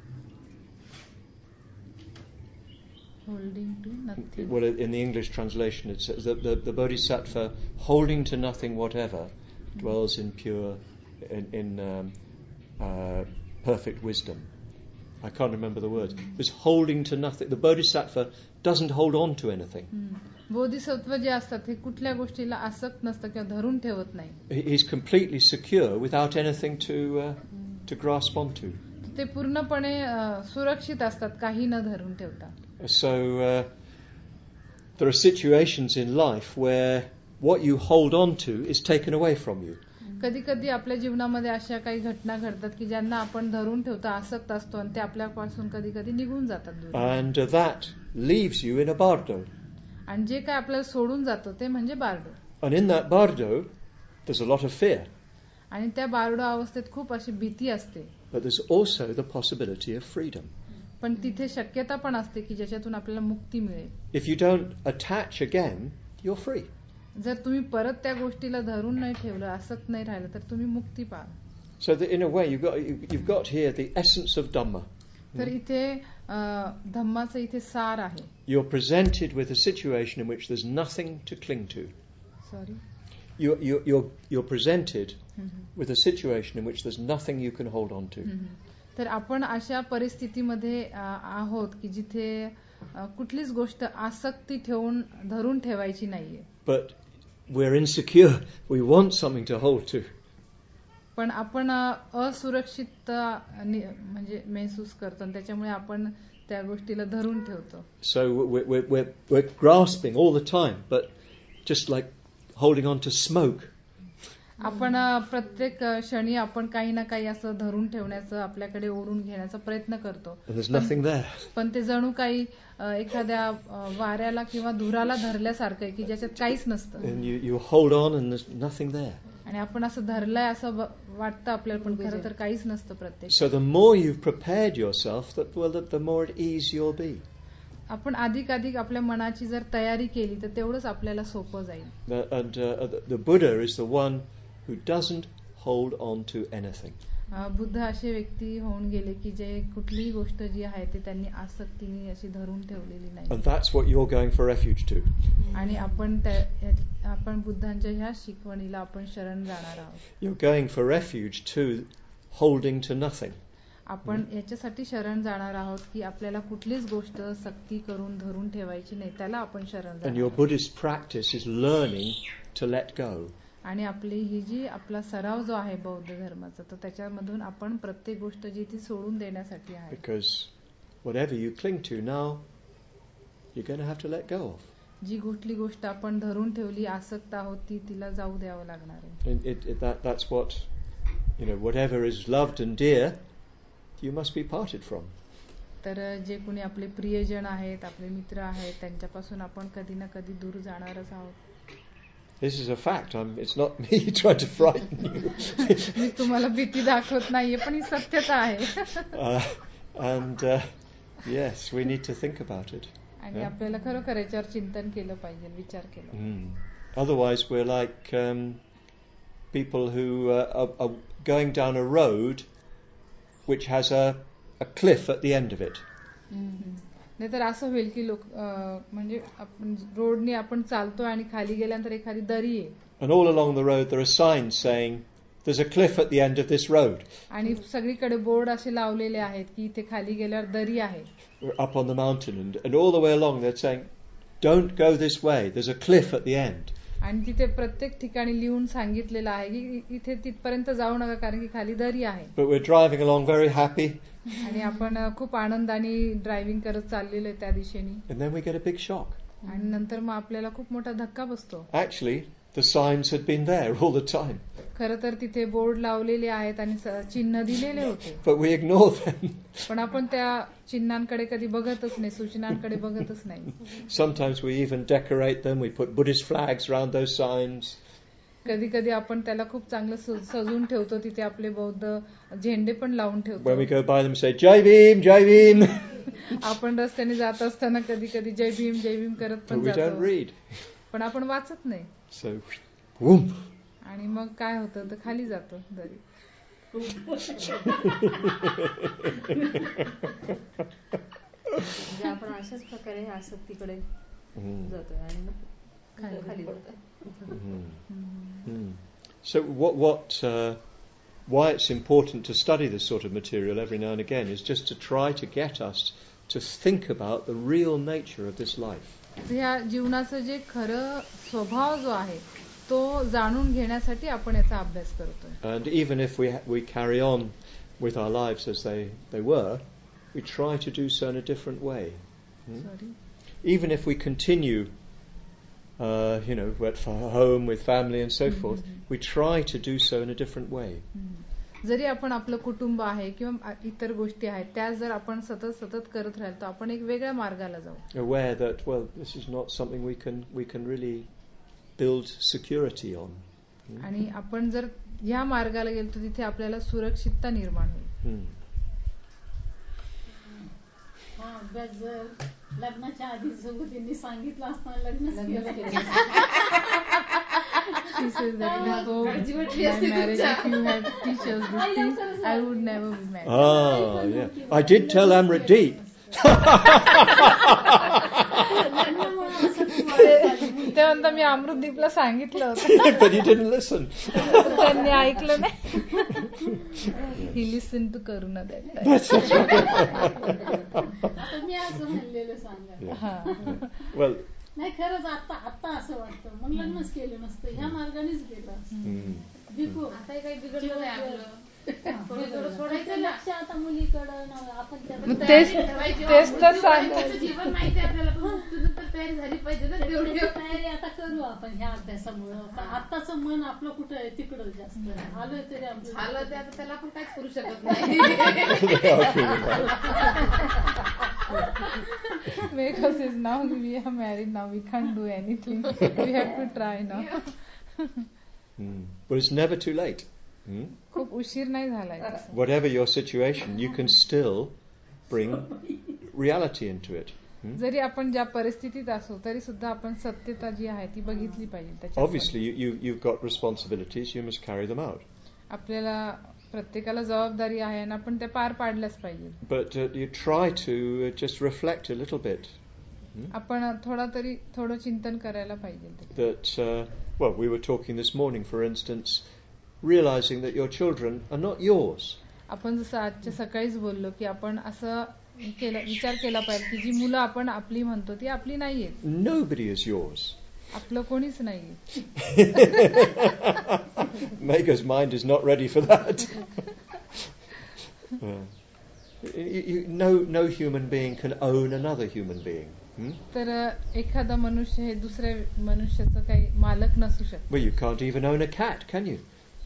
Holding to nothing. Well, in the English translation it says that the Bodhisattva holding to nothing whatever dwells in pure, perfect wisdom. I can't remember the words. It's holding to nothing. The Bodhisattva doesn't hold on to anything. Bodhisattva जे असतात हे कुठल्या गोष्टीला आसक्त नसतं किंवा धरून ठेवत नाही. He's completely secure without anything to grasp onto. ते पूर्णपणे सुरक्षित असतात काही न धरून ठेवता. So there are situations in life where what you hold on to is taken away from you. कधी कधी आपल्या जीवनामध्ये अशा काही घटना घडतात की ज्यांना आपण धरून ठेवतो आसक्त असतो आणि ते आपल्यापासून कधी कधी निघून जातात. And that leaves you in a bardo. आणि जे काय आपल्याला सोडून जातो ते म्हणजे बारडो. And in that bardo there's a lot of fear. आणि त्या बारडो अवस्थेत खूप अशी भीती असते. But there's also the possibility of freedom. पण तिथे शक्यता पण असते की ज्याच्यातून आपल्याला मुक्ती मिळेल. If you don't attach again, you're free. जर तुम्ही परत त्या गोष्टीला धरून नाही ठेवलं आसक्त नाही राहिलं तर तुम्ही मुक्ती पाहा. So that in a way you've got here the essence of Dhamma. तर इथे धम्माचं इथे सार आहे. You're presented with a situation in which there's nothing to cling to. Sorry. You're presented with a situation in which there's nothing you can hold on to. तर आपण अशा परिस्थितीमध्ये आहोत की जिथे कुठलीच गोष्ट आसक्ती ठेवून धरून ठेवायची नाहीये. But we're insecure. We want something to hold to. पण आपण असुरक्षितता म्हणजे महसूस करतो आणि त्याच्यामुळे आपण त्या गोष्टीला धरून ठेवतो. So we're grasping all the time, but just like holding on to smoke. आपण प्रत्येक क्षणी आपण काही ना काही असं धरून ठेवण्याचं आपल्याकडे ओढून घेण्याचा प्रयत्न करतो. पण ते जणू काही एखाद्या वाऱ्याला किंवा धुराला धरल्यासारखं आहे की ज्याच्यात काहीच नसतं. You hold on and there's nothing there. आणि आपण असं धरलंय असं वाटतं आपल्याला पण खरं तर काहीच नसतं प्रत्येक. So the more you've prepared yourself, the more at ease you'll be. आपण अधिक आपल्या मनाची जर तयारी केली तर तेवढंच आपल्याला सोपं जाईल. And the Buddha is the one who doesn't hold on to anything. Buddha असे व्यक्ती होऊन गेले की जे कुठलीही गोष्ट जी आहे ते त्यांनी आसक्तीने अशी धरून ठेवलेली नाही. And that's what you're going for refuge to. आणि आपण बुद्धांच्या ह्या शिकवणीला आपण शरण जाणार आहोत. You're going for refuge to holding to nothing. आपण याच्यासाठी शरण जाणार आहोत की आपल्याला कुठलीच गोष्ट सक्ती करून धरून ठेवायची नाही, त्याला आपण शरण जाणार. And your Buddhist practice is learning to let go. आणि आपली ही जी आपला सराव जो आहे बौद्ध धर्माचा तर त्याच्यामधून आपण प्रत्येक गोष्ट जी ती सोडून देण्यासाठी आहे. Because whatever you cling to now, you're going to have to let go of. जी कुठली गोष्ट आपण धरून ठेवली आसक्त आहोत ती तिला जाऊ द्यावं लागणार आहे. That's what, whatever is loved and dear, you must be parted from. तर जे कोणी आपले प्रियजन आहेत आपले मित्र आहेत त्यांच्यापासून आपण कधी ना कधी दूर जाणारच आहोत. This is a fact. It's not me trying to frighten you. मी तुम्हाला भीती दाखवत नाहीये पण ही सत्यता आहे. And yes, we need to think about it. आणि आपल्याला खरोखर याच्यावर चिंतन केलं पाहिजे, विचार केला. Otherwise, we're like people who are going down a road which has a a cliff at the end of it. नाही तर असं होईल की लोक म्हणजे आपण रोडने आपण चालतो आणि खाली गेल्यानंतर एखादी दरी आहे. And all along the road there are signs saying there's a cliff at the end of this road. आणि सगळीकडे बोर्ड असे लावलेले आहेत की इथे खाली गेल्यावर दरी आहे. We're up on the mountain and all the way along they're saying don't go this way, there's a cliff at the end. आणि तिथे प्रत्येक ठिकाणी लिहून सांगितलेलं आहे की इथे तिथपर्यंत जाऊ नका कारण की खाली दरी आहे. But we're driving along very happy. आणि आपण खूप आनंदाने ड्रायव्हिंग करत चाललेलो आहे त्या दिशेने. And then we get a big shock. आणि नंतर मग आपल्याला खूप मोठा धक्का बसतो. Actually, the signs had been there all the time. खरं तर तिथे बोर्ड लावलेले आहेत आणि चिन्ह दिलेले होते. But we ignore them. पण आपण त्या चिन्हांकडे कधी बघतच नाही, सूचनांकडे बघतच नाही. Sometimes we even decorate them. We put Buddhist flags around those signs. कधी कधी आपण त्याला खूप चांगलं सजवून ठेवतो. तिथे आपले बौद्ध झेंडे पण लावून ठेवतो. When we go by them, say Jai Bhim, Jai Bhim. आपण रस्त्याने जात असताना कधी कधी जय भीम करत पण But we don't जातो. read. पण आपण वाचत नाही. So, whoom. आणि मग काय होतं तर खाली जातो दरी. आपण अशाच प्रकारे आसक्तीकडे जातोय आणि मग खाली जातोय. So why it's important to study this sort of material every now and again is just to try to get us to think about the real nature of this life. ह्या जीवनाचं जे खरं स्वभाव जो आहे तो जाणून घेण्यासाठी आपण याचा अभ्यास करतोय. And even if we carry on with our lives as they were, we try to do so in a different way. Sorry. Even if we continue at home with family and so forth, we try to do so in a different way. जरी आपण आपलं कुटुंब आहे किंवा इतर गोष्टी आहेत त्या जर आपण सतत करत राहिलो तर आपण एक वेगळ्या मार्गाला जाऊ. Aware that this is not something we can really build security on. आणि आपण जर ह्या मार्गाला गेलो तर तिथे आपल्याला सुरक्षितता निर्माण होईल. जर लग्नाच्या आधी सोबतींनी सांगितलं असताना लग्नच केलं. She says that before my marriage, if you had teach us these things, I would never be married. Oh, yeah. I did tell Amritdeep. ते म्हणता मी अमृतदीपला सांगितलं होतं. But he didn't listen. त्यांनी ऐकलं नाही. He listened to Karuna that time. मी असं म्हणलेलं सांगा. Well, नाही खरंच आता असं वाटतं मग लग्नच केलं नसतं ह्या मार्गानेच गेलं. बिफोर आता काही बिघडलं नाही आपलं. सोडायचं लक्ष आता मुलीकडं आपण तेच तर सांगतो. जीवन माहिती आपल्याला पण नंतर तयारी झाली पाहिजे ना तेवढी तयारी आता करू आपण ह्या अभ्यासामुळं. आताच मन आपलं कुठं आहे तिकडं जास्त आलोय तरी आलं ते आता त्याला आपण काहीच करू शकत नाही. Because it's now we are married now, we can't do anything. We have to try now. But it's never too late. खूप उशीर नाही झालाय. Whatever your situation, you can still bring reality into it. जरी आपण ज्या परिस्थितीत असो तरी सुद्धा आपण सत्यता जी आहे ती बघितली पाहिजे. Obviously, you've got responsibilities. You must carry them out. आपल्याला प्रत्येकाला जबाबदारी आहे आणि आपण त्या पार पाडल्याच पाहिजे. But you try to just reflect a little bit. आपण थोडं चिंतन करायला पाहिजे. That we were talking this morning, for instance, realizing that your children are not yours. आपण जसं आजच्या सकाळीच बोललो की आपण असं विचार केला पाहिजे की जी मुलं आपण आपली म्हणतो ती आपली नाहीयेत. Nobody is yours. आपलं कोणीच नाहीये. Megha's mind is not ready for that. No human being can own another human being. तर एखादा मनुष्य हे दुसऱ्या मनुष्याचं काही मालक नसू शकतो. Well, you can't even own a cat, can you?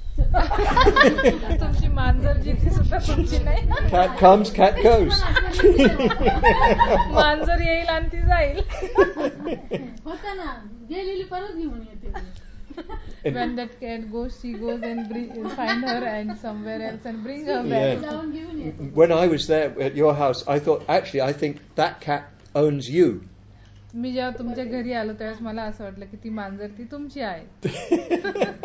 तुमची मांजर जी ती सुद्धा तुमची नाही. Cat comes, cat goes. मांजर येईल आणि ती जाईल. होता ना गेलेली परत घेऊन येते. When that cat goes, she goes and find her and somewhere else and bring her back. Yeah. When I was there at your house, I think that cat owns you. मी जेव्हा तुमच्या घरी आलो त्यावेळेस मला असं वाटलं की ती मांजर ती तुमची आहे.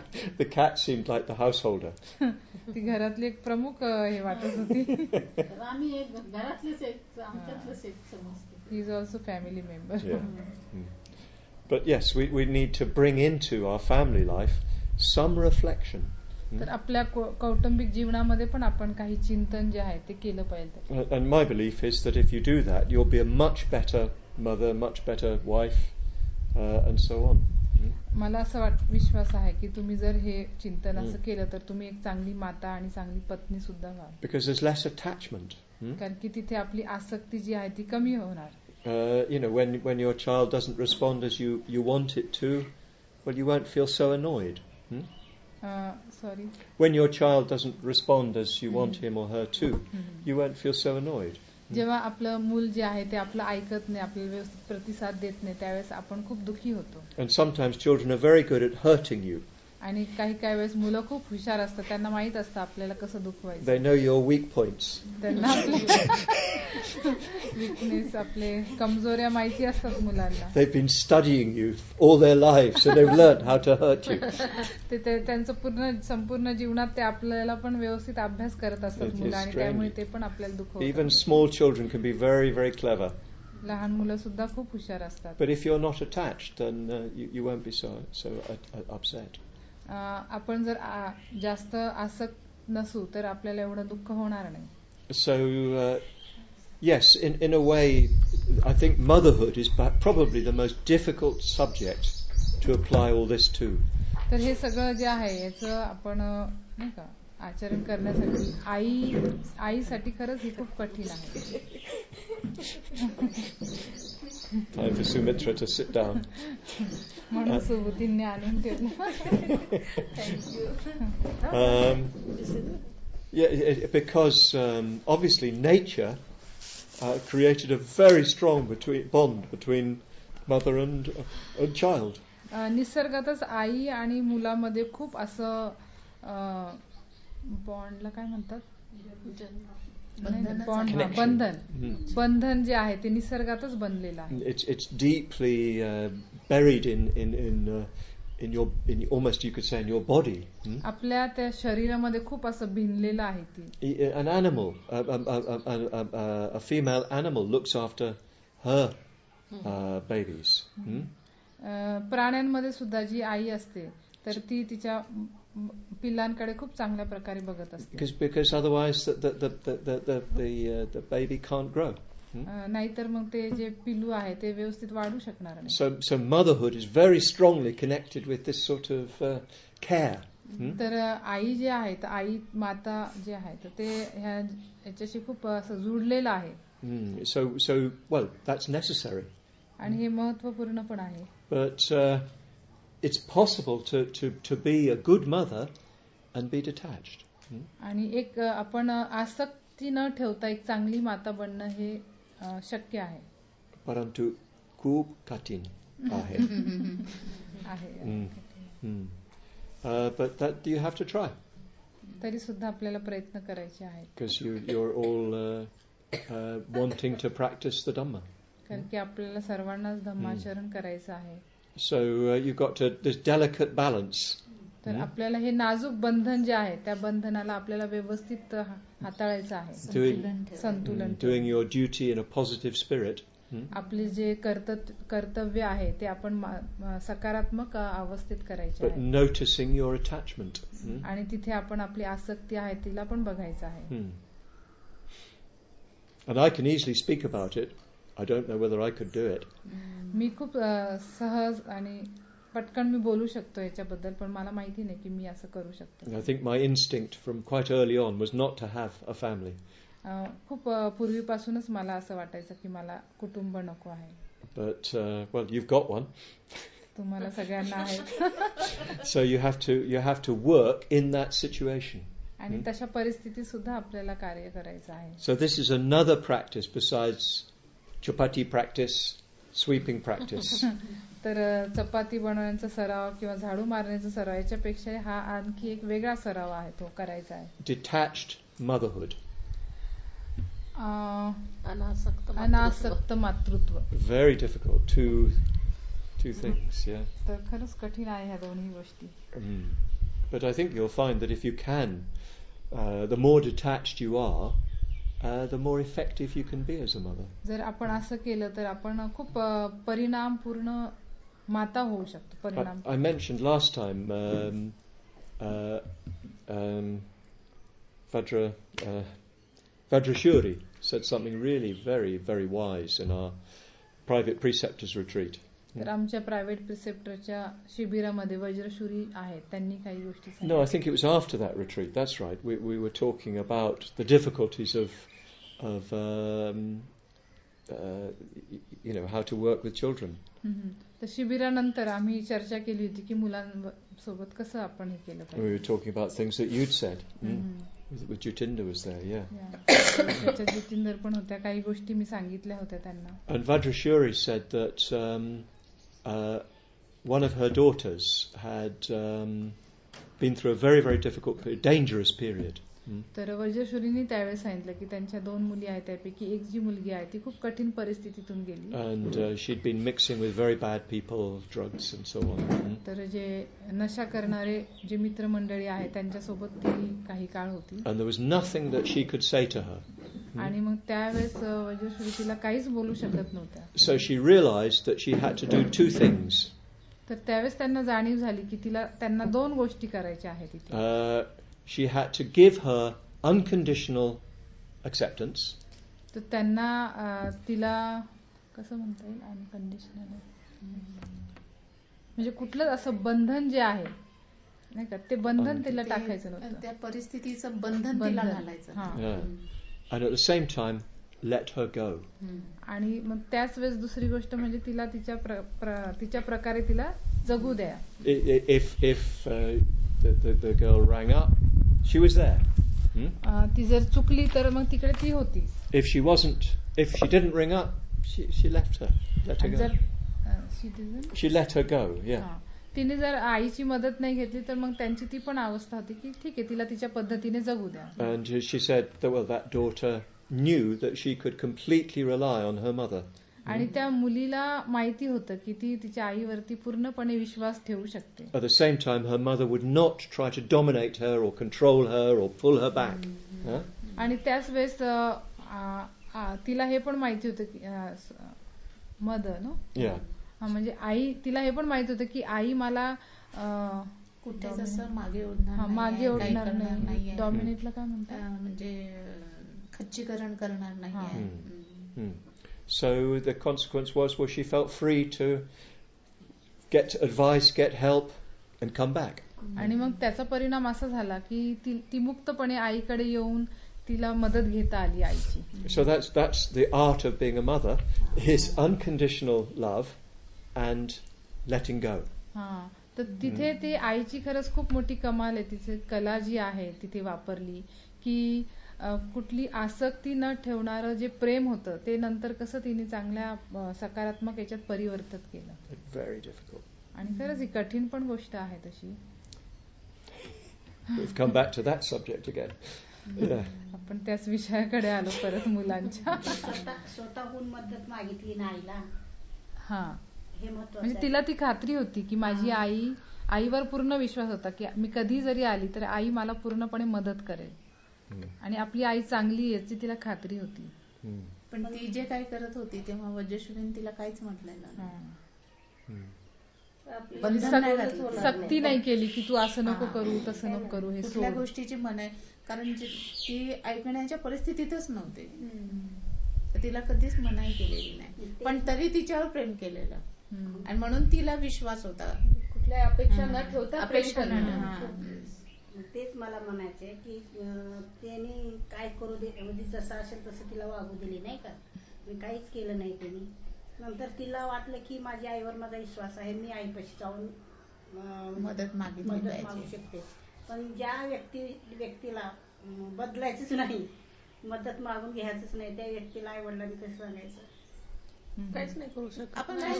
The cat seemed like the householder. ती घरातली एक प्रमुख हे वाटत होती. तर आम्ही एक घरातलेच एक आमच्यातलेच एक समजते. He is also family member. Yeah. But yes, we need to bring into our family life some reflection. तर आपल्या कौटुंबिक जीवनामध्ये पण आपण काही चिंतन जे आहे ते केलं पाहिजे. And my belief is that if you do that, you'll be a much better mother, much better wife, and so on. मला असा विश्वास आहे की तुम्ही जर हे चिंतन असं केलं तर तुम्ही एक चांगली माता आणि चांगली पत्नी सुद्धा व्हाल. Because there's less attachment. कारण की तिथे आपली आसक्ती जी आहे ती कमी होणार. When your child doesn't respond as you want it to, well, you won't feel so annoyed. Sorry. When your child doesn't respond as you want him or her to, you won't feel so annoyed. जेव्हा आपलं मूल जे आहे ते आपलं ऐकत नाही, आपल्याला व्यवस्थित प्रतिसाद देत नाही, त्यावेळेस आपण खूप दुःखी होतो. And sometimes children are very good at hurting you. आणि काही वेळेस मुलं खूप हुशार असतात, त्यांना माहित असतं आपल्याला कसं दुखवायचं. They know your weak points. त्यांना आपले वीकनेस, आपले कमजोऱ्या माहिती असतात मुलांना. They've been studying you all their lives, so they've learned how to hurt you. ते त्यांचं संपूर्ण जीवनात ते आपल्याला पण व्यवस्थित अभ्यास करत असतात मुलं, आणि त्यामुळे ते पण आपल्याला दुखवतात. Even small children can be very, very clever. लहान मुलं सुद्धा खूप हुशार असतात. But if you're not attached, then you won't be so upset. आपण जर जास्त आसक्त नसू तर आपल्याला एवढं दुःख होणार नाही. So yes, in a way, I think motherhood is probably the most difficult subject to apply all this to. तर हे सगळं जे आहे याचं आपण नाही का आचरण करण्यासाठी आईसाठी खरंच हे खूप कठीण आहे. Time for Sumitra to sit down. म्हणून सुबुतींनी आणून ठेवलं. Because obviously nature created a very strong bond between mother and child. निसर्गातच आई आणि मुलामध्ये खूप असं बॉन्डला काय म्हणतात, बंधन जे आहे ते निसर्गातच बनलेलं आहे. It's deeply buried in your almost you could say in your body. आपल्या त्या शरीरामध्ये खूप असं भिनलेलं आहे ती. An animal, a female animal looks after her babies. प्राण्यांमध्ये सुद्धा जी आई असते तर ती तिच्या पिल्लांकडे खूप चांगल्या प्रकारे बघत असते. Because otherwise the baby can't grow. नाहीतर मग ते जे पिल्लू आहे ते व्यवस्थित वाढू शकणार नाही. So motherhood is very strongly connected with this sort of care. तर आई जे आहे, तर आई माता जे आहे तर ते ह्याच्याशी खूप असं जुडलेलं आहे. So well, that's necessary. आणि हे महत्त्वपूर्ण पण आहे. But it's possible to be a good mother and be detached. आणि एक आपण आसक्ती न ठेवता एक चांगली माता बनणं हे शक्य आहे. परंतु खूप कठीण आहे. But that you have to try. तरी सुद्धा आपल्याला प्रयत्न करायचे आहेत. Because you're all wanting to practice the Dhamma. कारण की आपल्याला सर्वांनाच धम्माचरण करायचं आहे. So you've got this delicate balance. तर आपल्याला हे नाजूक बंधन जे आहे त्या बंधनाला आपल्याला व्यवस्थित हाताळायचं आहे. संतुलन. Doing your duty in a positive spirit. आपले जे कर्तव्य आहे ते आपण सकारात्मक अवस्थेत करायचे आहे. But noticing your attachment. आणि तिथे आपण आपली आसक्ती आहे तिला पण बघायचं आहे. And I can easily speak about it. I don't know whether I could do it. मी खूप सहज आणि पटकन मी बोलू शकतो याच्याबद्दल, पण मला माहिती नाही की मी असं करू शकतो. I think my instinct from quite early on was not to have a family. खूप पूर्वीपासूनच मला असं वाटायचं की मला कुटुंब नको आहे. But well, you've got one. तुम्हाला सगळ्यांना आहे. So you have to work in that situation. आणि तशा परिस्थितीत सुद्धा आपल्याला कार्य करायचं आहे. So this is another practice besides chapati practice, sweeping practice. तर चपाती बनवण्याचा सराव किंवा झाडू मारण्याचा सराव याच्यापेक्षा हा आणखी एक वेगळा सराव आहे, तो करायचा आहे. Detached motherhood. अनासक्त मातृत्व. Very difficult. Two things, yeah. तर खरंच कठीण आहे ह्या दोन्ही गोष्टी. But I think you'll find that if you can, the more detached you are, the more effective you can be as a mother. जर आपण असं केलं तर आपण खूप परिणामपूर्ण माता होऊ शकतो. परिणाम. I mentioned last time Vajrashuri said something really very, very wise in our private preceptors retreat. तर आमच्या प्रायव्हेट प्रिसेप्टरच्या शिबिरामध्ये वज्रशुरी आहेत, त्यांनी काही गोष्टी सांगितल्या. No, I think it was after that retreat. That's right. We were talking about the difficulties of how to work with children. तर शिबिरानंतर आम्ही चर्चा केली होती की मुलांसोबत कसं आपण हे केलं पाहिजे. We were talking about things that you'd said. With Jitinder was there, yeah. त्याच्या जितेंद्र पण होत्या, काही गोष्टी मी सांगितल्या होत्या त्यांना. And Vajrashuri said that one of her daughters had been through a very, very difficult, dangerous period. तर वज्रशुरीने त्यावेळेस सांगितलं की त्यांच्या 2 मुली आहेत, त्यापैकी एक जी मुलगी आहे ती खूप कठीण परिस्थितीतून गेली. And she'd been mixing with very bad people, drugs and so on. तर जे नशा करणारे जे मित्रमंडळी आहेत त्यांच्यासोबत ती काही काळ होती. And there was nothing that she could say to her. आणि मग त्यावेळेस वज्रशुरी तिला काहीच बोलू शकत नव्हत्या. So she realized that she had to do 2 things. तर त्यावेळेस त्यांना जाणीव झाली की त्यांना 2 गोष्टी करायच्या आहेत इथे. She had to give her unconditional acceptance. तर त्यांना तिला कसं म्हणता येईल अनकंडिशनल, म्हणजे कुठलं असं बंधन जे आहे नाही का, ते बंधन तिला टाकायचं नव्हतं, त्या परिस्थितीचं बंधन तिला घालायचं. And at the same time let her go. आणि मग त्याच वेळेस दुसरी गोष्ट म्हणजे तिला तिच्या प्रकारे तिला जगू द्या. If the girl rang up, she was there. ती जर चुकली तर मग तिकडे ती होती. If she didn't ring up, she left her go. She let her go. Yeah. तिने जर आईची मदत नाही घेतली तर मग त्यांची ती पण अवस्था होती की ठीक आहे, तिला तिच्या पद्धतीने जगू द्या. And she said that daughter knew that she could completely rely on her mother. आणि त्या मुलीला माहिती होतं की ती तिच्या आईवरती पूर्णपणे विश्वास ठेवू शकते. At the same time, her mother would not try to dominate her or control her or pull her back. आणि त्याच वेळेस तिला हे पण माहिती होतं की मदर म्हणजे आई, तिला हे पण माहिती होतं की आई मला कुठेच असं मागे ओढणार नाही. डॉमिनेटला काय म्हणतात, म्हणजे खच्चीकरण करणार नाही. So the consequence was she felt free to get advice, get help and come back. आणि मग त्याचा परिणाम असा झाला की ती मुक्तपणे आईकडे येऊन तिला मदत घेता आली आईची. So that's the art of being a mother, is unconditional love and letting go. तर तिथे ती आईची खरंच खूप मोठी कमाल आहे, तिची कला जी आहे तिथे वापरली की कुठली आसक्ती न ठेवणारं जे प्रेम होतं ते नंतर कसं तिने चांगल्या सकारात्मक याच्यात परिवर्तित केलं. Very difficult. आणि खरंच ही कठीण पण गोष्ट आहे तशी. We've come back to that subject again. आपण त्याच विषयाकडे आलो परत मुलांच्या. स्वतःहून मदत मागितली नाहीला. म्हणजे तिला ती खात्री होती की माझी आईवर पूर्ण विश्वास होता की मी कधी जरी आली तर आई मला पूर्णपणे मदत करेल आणि आपली आई चांगली याची तिला खात्री होती. पण ती जे काय करत होती तेव्हा वज्रशुरीने तिला काहीच म्हटलेलं नाही. सक्ती नाही केली की तू असं नको करू तसं नको करू, हे कुठल्या गोष्टीची मनाई, कारण ती ऐकण्याच्या परिस्थितीतच नव्हते, तिला कधीच मनाई केलेली नाही, पण तरी तिच्यावर प्रेम केलेलं आणि म्हणून तिला विश्वास होता. कुठल्या अपेक्षा न ठेवता अपेक्षा तेच मला म्हणायचे की त्यांनी काय करू दे, म्हणजे जसं असेल तसं तिला वागू दिली नाही का, मी काहीच केलं नाही त्यांनी. नंतर तिला वाटलं की माझ्या आईवर माझा विश्वास आहे, मी आईपाशी जाऊन मदत मागू शकते. पण ज्या व्यक्तीला बदलायचंच नाही, मदत मागून घ्यायचंच नाही, त्या व्यक्तीला आई वडिलांनी कसं सांगायचं, काहीच नाही करू शकत.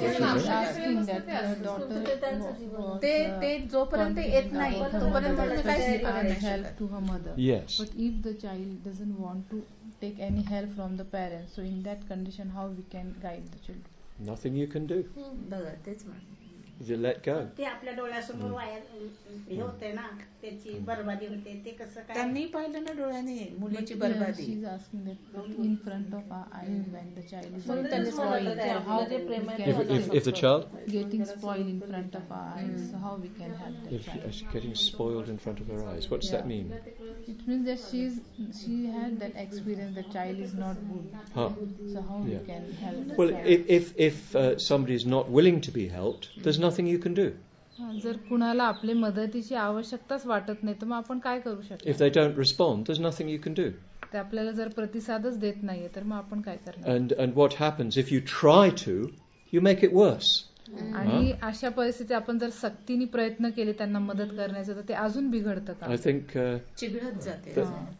ते जोपर्यंत येत नाही तोपर्यंत help to her mother. But if the child doesn't want to take any help from the parents, so in that condition how we can guide the children. Nothing you can do. बघा तेच म्हणा. You let go. ते आपल्या डोळ्यासमोर वाया हे होते ना, त्याची बरबादी होते. ते कसं काय त्यांनी पाहिलं ना डोळ्याने मुलीची बरबादी. She's asking that in front of our eyes when the child is म्हणून त्यांनी spoiled. spoiled. How they prema- If the child Getting spoiled in front of our eyes, so how we can help the if child? getting spoiled in front of her eyes, what does that mean? It means that she had that experience. The child is not good. Huh. So how we can help the Well, child? if somebody is not willing to be helped, there's nothing you can do. जर कुणाला आपली मदतीची आवश्यकताच वाटत नाही तर मग आपण काय करू शकतो? If they don't respond, there's nothing you can do. ते आपल्याला जर प्रतिसादच देत नाहीये तर मग आपण काय करणार? And what happens if you try to, you make it worse. आणि अशा परिस्थितीत आपण जर सक्तीने प्रयत्न केले त्यांना मदत करण्याचं तर ते अजून बिघडतं का? I think चिघळत जाते.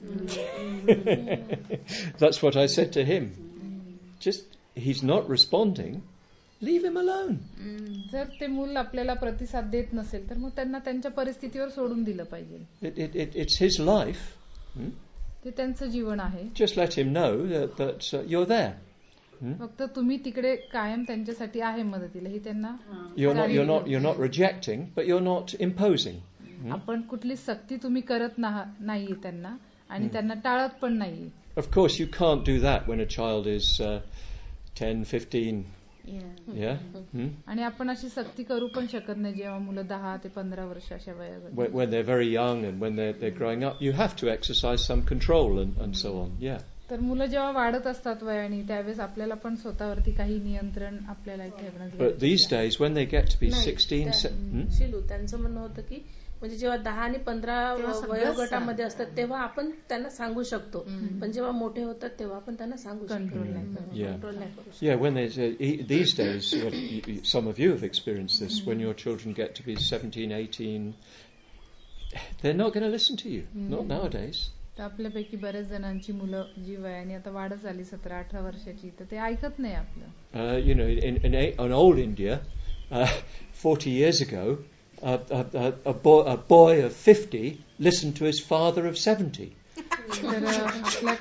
that's what I said to him. Just he's not responding. Leave him alone. जर ते मूल आपल्याला प्रतिसाद देत नसेल तर मग त्यांना त्यांच्या परिस्थितीवर सोडून दिलं पाहिजे. It's his life. ते त्यांचं जीवन आहे. Just let him know that you're there. फक्त तुम्ही तिकडे कायम त्यांच्यासाठी आहे मदतीला ही त्यांना. You're not rejecting, but you're not imposing. आपण कुठली सक्ती तुम्ही करत नाहीये त्यांना आणि त्यांना टाळत पण नाहीये. Of course, you can't do that when a child is 10, 15. Yeah. आणि आपण अशी सक्ती करू पण शकत नाही जेव्हा मुलं 10 ते 15 वर्ष अशा वयात. When they're very young and when they're growing up, you have to exercise some control and so on. Yeah. तर मुलं जेव्हा वाढत असतात वयाने त्यावेळेस आपल्याला पण स्वतःवरती काही नियंत्रण आपल्याला ठेवणं. But these days, when they get to be 16, Shilu त्यांचं म्हणणं होतं की म्हणजे जेव्हा 10 आणि 15 वयोगटामध्ये असतात तेव्हा आपण त्यांना सांगू शकतो, पण जेव्हा मोठे होतात तेव्हा आपण त्यांना सांगू कंट्रोल नाही करू. Yeah, when these days, some of you have experienced this. When your children get to be 17, 18, they're not going to listen to you. Not nowadays. तर आपल्यापैकी बऱ्याच जणांची मुलं जी वयाने आता वाढत झाली 17-18 वर्षाची तर ते ऐकत नाही आपलं. You know, in old India, 40 years ago, a boy of 50 listened to his father of 70. तर आपल्या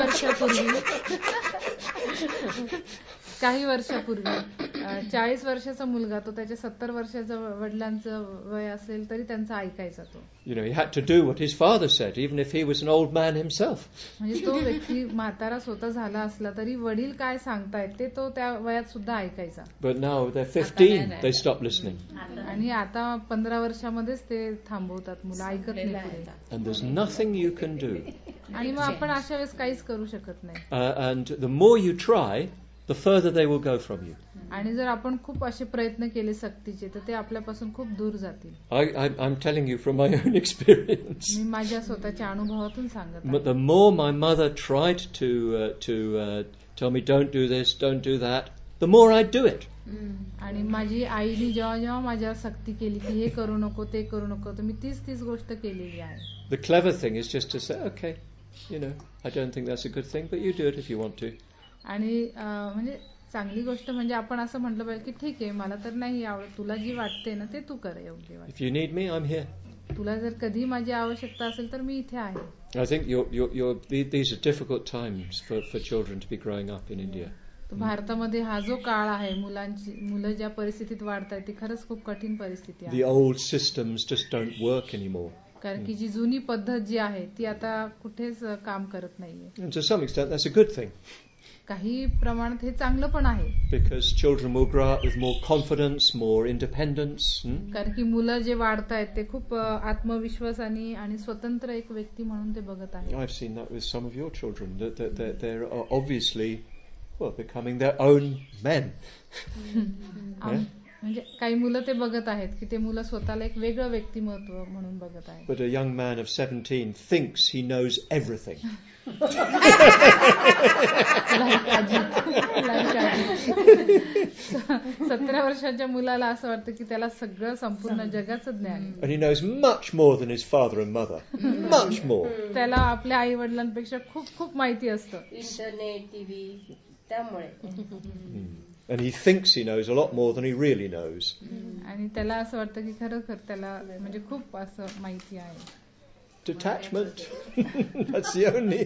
काही वर्षापूर्वी 40 वर्षाचा मुलगा तो त्याच्या 70 वर्षाच्या वडिलांचं वय असेल तरी त्यांचा ऐकायचा तो. You know, he had to do what his father said, even if he was an old man himself. म्हणजे तो व्यक्ती म्हातारा स्वतः झाला असला तरी वडील काय सांगतायत ते तो त्या वयात सुद्धा ऐकायचा. But now they're 15, they stop listening. आणि आता 15 वर्षामध्येच ते थांबवतात, मुलं ऐकत नाही पुढे. And there's nothing you can do. आणि मग आपण अशा वेळेस काहीच करू शकत नाही. And the more you try, the further they will go from you. आणि जर आपण खूप असे प्रयत्न केले सक्तीचे तर ते आपल्यापासून खूप दूर जातील. I'm telling you from my own experience. मी माझ्या स्वतःच्या अनुभवातून सांगत आहे. But the more my mother tried to tell me don't do this, don't do that, the more I'd do it. आणि माझी आईने जेव्हा माझ्यावर सक्ती केली की हे करू नको ते करू नको तर मी तीच गोष्ट केलेली आहे. The clever thing is just to say, okay, you know, I don't think that's a good thing, but you do it if you want to. आणि म्हणजे चांगली गोष्ट म्हणजे आपण असं म्हटलं पाहिजे की ठीक आहे मला तर नाही आवडत, तुला जी वाटते ना ते तू कर योग्य वाटते. If you need me, I'm here. तुला जर कधी माझी आवश्यकता असेल तर मी इथे आहे. I think these are difficult times for children to be growing up in India. भारतामध्ये हा जो काळ आहे मुलं ज्या परिस्थितीत वाढतायत ती खरंच खूप कठीण परिस्थिती आहे. The old systems just don't work anymore. कारण की जी जुनी पद्धत जी आहे ती आता कुठेच काम करत नाहीये. And to some extent that's a good thing. काही प्रमाणात हे चांगलं पण आहे. Because children will grow up with more confidence, more independence. कारण की मुलं जे वाढतायत ते खूप आत्मविश्वासाने आणि स्वतंत्र एक व्यक्ती म्हणून ते बघत आहेत. I've seen that with some of your children. That they're obviously becoming their own men. म्हणजे काही मुलं ते बघत आहेत की ते मुलं स्वतःला एक वेगळं व्यक्तिमत्व म्हणून बघत आहेत. But a young man of 17 thinks he knows everything. 17 वर्षाच्या मुलाला असं वाटतं की त्याला सगळं संपूर्ण जगाचं ज्ञान आहे. And he knows much more than his father and mother. Much more. त्याला आपल्या आई वडिलांपेक्षा खूप माहिती असतं. इंटरनेट, टीव्ही त्यामुळे. And he thinks he knows a lot more than he really knows. आणि त्याला असं वाटतं की खरं त्याला म्हणजे खूप असं माहिती आहे. Detachment. That's the only.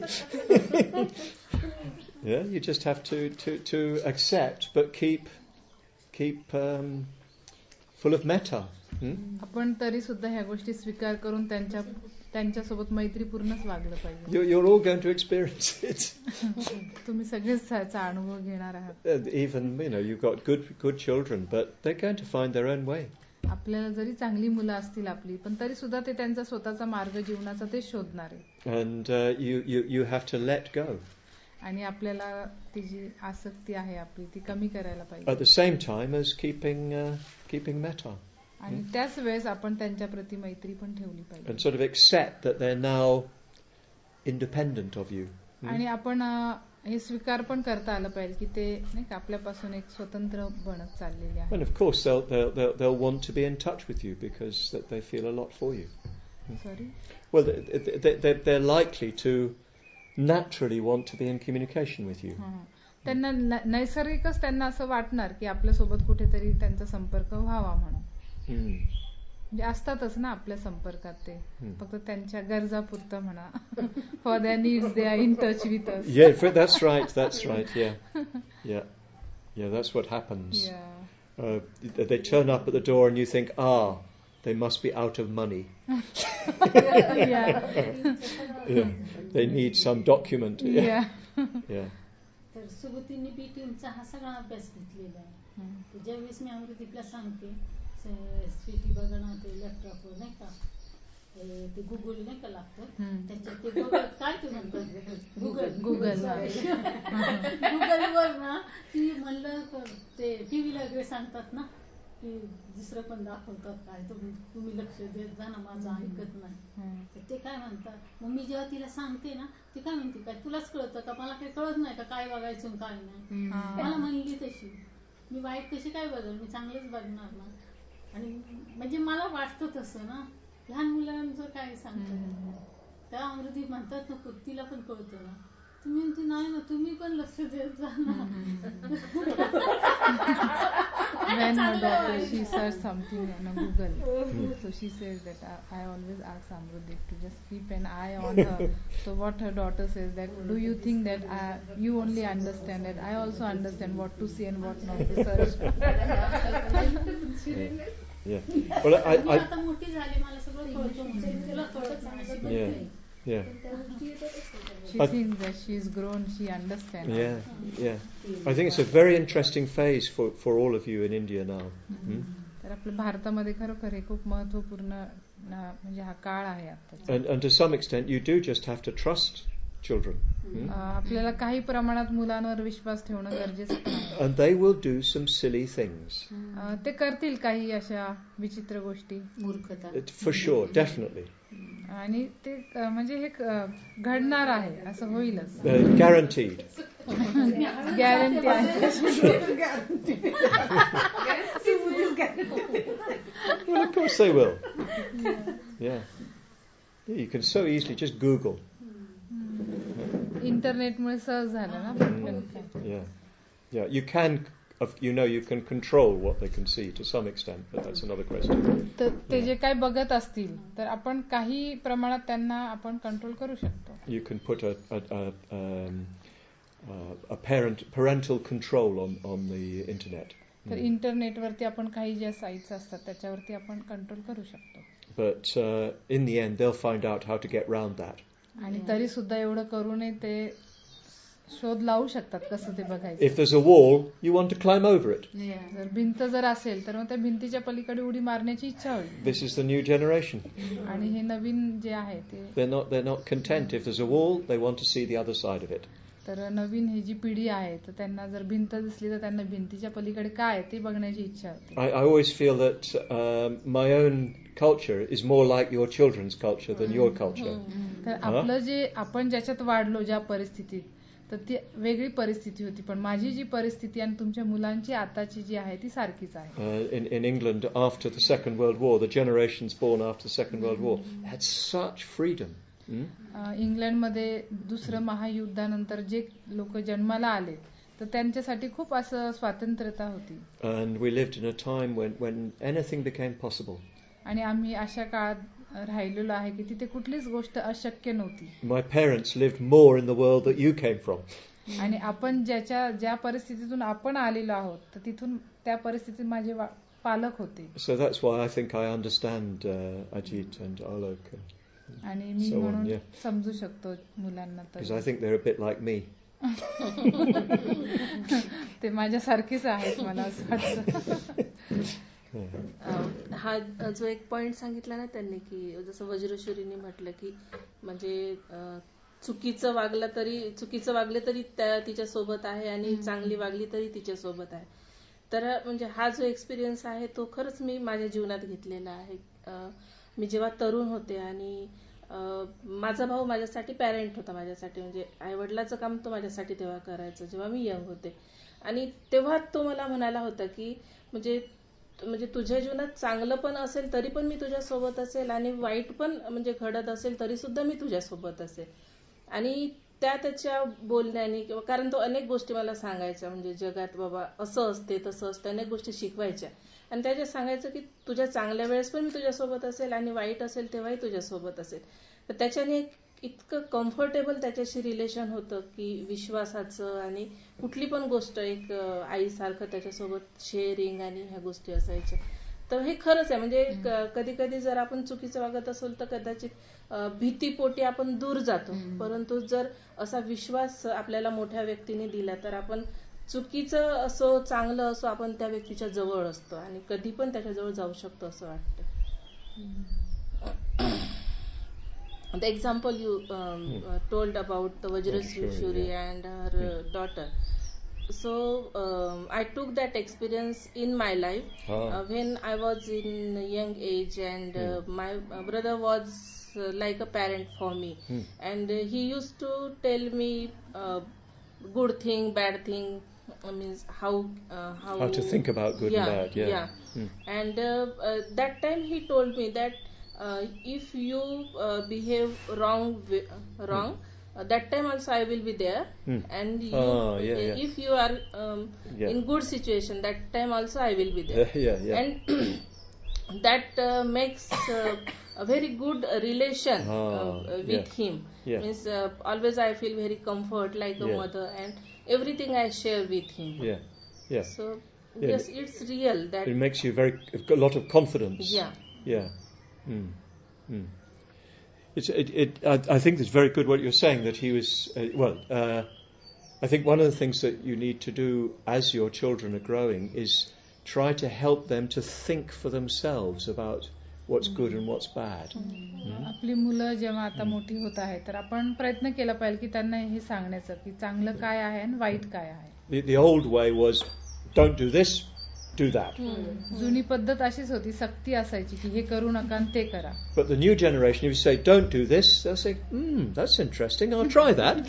Yeah, you just have to accept, but keep full of metta. आपण तरी सुद्धा ह्या गोष्टी स्वीकार करून त्यांच्यासोबत मैत्रीपूर्णच वागलं पाहिजे. You're all going to experience it. तुम्ही सगळेच त्याचा अनुभव घेणार आहात. Even you've got good children, but they're going to find their own way. आपल्याला जरी चांगली मुलं असतील आपली, पण तरी सुद्धा ते त्यांचा स्वतःचा मार्ग जीवनाचा ते शोधणार आहे. And you have to let go. आणि आपल्याला ती जी आसक्ती आहे आपली ती कमी करायला पाहिजे. At the same time as keeping metta. आणि त्याच वेळेस आपण त्यांच्या प्रती मैत्री पण ठेवली पाहिजे. And sort of accept that they're now independent of you. आणि आपण हे स्वीकार पण करता आलं पाहिजे की ते नाही का आपल्यापासून एक स्वतंत्र बनत चाललेले आहे. And of course they'll want to be in touch with you because they feel a lot for you. Sorry? Well, they're likely to naturally want to be in communication with you. त्यांना नैसर्गिकच त्यांना असं वाटणार की आपल्यासोबत कुठेतरी त्यांचा संपर्क व्हावा म्हणून. म्हणजे असतातच ना आपल्या संपर्कात ते, फक्त त्यांच्या गरजापुरतं म्हणा. For their needs they are in touch with us. Yeah, that's right. Yeah, that's what happens. Yeah. They turn up at the door and you think, they must be out of money. Yeah. They need some document. Yeah. तर सुगतीने बी टीमचा हा सगळा अभ्यास घेतलेला आहे. ज्यावेळेस मी अमृतीला सांगते स्वीटी बघा ना ते लॅपटॉपवर नाही का ते गुगल नाही का लागतं त्याच्यात ते बघ काय ते म्हणतात गुगलवर ना ती म्हणलं ते टीव्हीला वगैरे सांगतात ना की दुसरं पण दाखवतात काय तुम्ही लक्ष देत जा ना माझं ऐकत नाही. ते काय म्हणतात मग मी जेव्हा तिला सांगते ना ती काय म्हणते काय तुलाच कळतं का मला काही कळत नाही का काय बघायचं काय नाही. मला म्हणली तशी मी वाईट कशी काय बघेल मी चांगलंच बघणार ना. आणि म्हणजे मला वाटतं तसं ना लहान मुलांचं काय सांगतात त्या अमृती म्हणतात ना तिला पण कळतं ना. तुम्ही म्हणते नाही ना तुम्ही पण लक्ष देत जा ना. When her daughter she searched something on a Google, so she says that I always ask Amruti to just keep an eye on her. So what her daughter says that do you think that you only understand that I also understand what to see and what not to search. Yeah. Well, I आता मोठी झाली मला सगळं कळतं म्हणजे तिला कळत नाही. Yeah. She thinks that she's grown, she understands. Yeah. I think it's a very interesting phase for all of you in India now. तर आपल्या भारतामध्ये खरोखर हे खूप महत्त्वपूर्ण म्हणजे हा काळ आहे आता. And to some extent you do just have to trust children. आपल्याला काही प्रमाणात मुलांवर विश्वास ठेवणं गरजेचं आहे. And they will do some silly things. ते करतील काही अशा विचित्र गोष्टी. मूर्खता. For sure, definitely. आणि ते म्हणजे हे घडणार आहे असं होईलच. Guaranteed. गॅरंटी आहे. Well, of course they will. Yeah. You can so easily just Google. इंटरनेटमुळे सहज झालं ना पटकन. Yeah. You can control what they can see to some extent, but that's another question. तर ते जे काही बघत असतील तर आपण काही प्रमाणात त्यांना आपण कंट्रोल करू शकतो. You can put a parental control on the internet. तर इंटरनेटवरती आपण काही ज्या साइट्स असतात त्याच्यावरती आपण कंट्रोल करू शकतो. But in the end they'll find out how to get round that. आणि तरी सुद्धा एवढं करूनही ते शोध लावू शकतात कसं ते बघायचं. If there's a wall, you want to climb over it. जर भिंत जर असेल तर मग त्या भिंतीच्या पलीकडे उडी मारण्याची इच्छा होईल. This is the new generation. आणि हे नवीन जे आहे ते They're not content. If there's a wall, they want to see the other side of it. तर नवीन ही जी पिढी आहे तर त्यांना जर भिंत दिसली तर त्यांना भिंतीच्या पलीकडे काय आहे ते बघण्याची इच्छा होते. I always feel that my own culture is more like your children's culture than your culture. तर आपलं जे आपण ज्याच्यात वाढलो ज्या परिस्थितीत तर ती वेगळी परिस्थिती होती पण माझी जी परिस्थिती आणि तुमच्या मुलांची आताची जी आहे ती सारखीच आहे. In England after the Second World War, the generations born after the Second World War had such freedom. इंग्लंडमध्ये दुसरं महायुद्धानंतर जे लोक जन्माला आले तर त्यांच्यासाठी खूप असं स्वातंत्र्यता होती. And we lived in a time when anything became possible. आणि आम्ही अशा काळात राहिलेलो आहे की तिथे कुठलीच गोष्ट अशक्य नव्हती. My parents lived more in the world that you came from. आणि आपण ज्या परिस्थितीतून आपण आलेलो आहोत तर तिथून त्या परिस्थितीत माझे पालक होते. So that's why I think I understand Ajit and Alok. आणि मी म्हणून समजू शकतो मुलांना. Because I think they're a bit like me. ते माझ्यासारखीच आहेत मला असं वाटतं. हा जो एक पॉइंट सांगितला ना त्यांनी की जसं वज्रश्रीने म्हटलं की म्हणजे चुकीचं वागले तरी तिच्या सोबत आहे आणि चांगली वागली तरी तिच्या सोबत आहे. तर म्हणजे हा जो एक्सपिरियन्स आहे तो खरंच मी माझ्या जीवनात घेतलेला आहे. मी जेव्हा तरुण होते आणि माझा भाऊ माझ्यासाठी पॅरेंट होता, माझ्यासाठी म्हणजे आईवडिलाचं काम तो माझ्यासाठी तेव्हा करायचं जेव्हा मी यंग होते. आणि तेव्हा तो मला म्हणाला होता की म्हणजे तुझ्या जीवनात चांगलं पण असेल तरी पण मी तुझ्यासोबत असेल आणि वाईट पण म्हणजे घडत असेल तरी सुद्धा मी तुझ्यासोबत असेल. आणि त्याच्या बोलण्याने किंवा कारण तो अनेक गोष्टी मला सांगायचा म्हणजे जगात बाबा असं असते तसं असते अनेक गोष्टी शिकवायच्या आणि त्याच्यात सांगायचं की तुझ्या चांगल्या वेळेस पण मी तुझ्यासोबत असेल आणि वाईट असेल तेव्हाही तुझ्यासोबत असेल. तर त्याच्याने इतकं कम्फर्टेबल त्याच्याशी रिलेशन होतं की विश्वासाचं आणि कुठली पण गोष्ट एक आईसारखं त्याच्यासोबत शेअरिंग आणि ह्या गोष्टी असायच्या. तर हे खरंच आहे म्हणजे कधी कधी जर आपण चुकीचं वागत असेल तर कदाचित भीतीपोटी आपण दूर जातो, परंतु जर असा विश्वास आपल्याला मोठ्या व्यक्तीने दिला तर आपण चुकीचं असो चांगलं असो आपण त्या व्यक्तीच्या जवळ असतो आणि कधी पण त्याच्या जवळ जाऊ शकतो असं वाटतं. The example you told about the Vajrashri and her daughter. So I took that experience in my life when I was in young age and my brother was like a parent for me and he used to tell me good thing, bad thing, means how to think about good and bad. And that time he told me that if you behave wrong, that time also I will be there and if you are in good situation that time also I will be there. And that makes a very good relation with him. Means always I feel very comfort like a mother and everything I share with him. So yes, it's real that it makes you a lot of confidence. I think it's very good what you're saying, that he was I think one of the things that you need to do as your children are growing is try to help them to think for themselves about what's good and what's bad. आपली मुलं जेव्हा आता मोठी होत आहे तर आपण प्रयत्न केला पाहिजे की त्यांना हे सांगण्याचं की चांगलं काय आहे आणि वाईट काय आहे. The old way was don't do this, do that. जुनी पद्धत अशीच होती, सक्ती असायची की हे करू नका आणि ते करा. But the new generation, if you say don't do this, they'll say, that's interesting, I'll try that.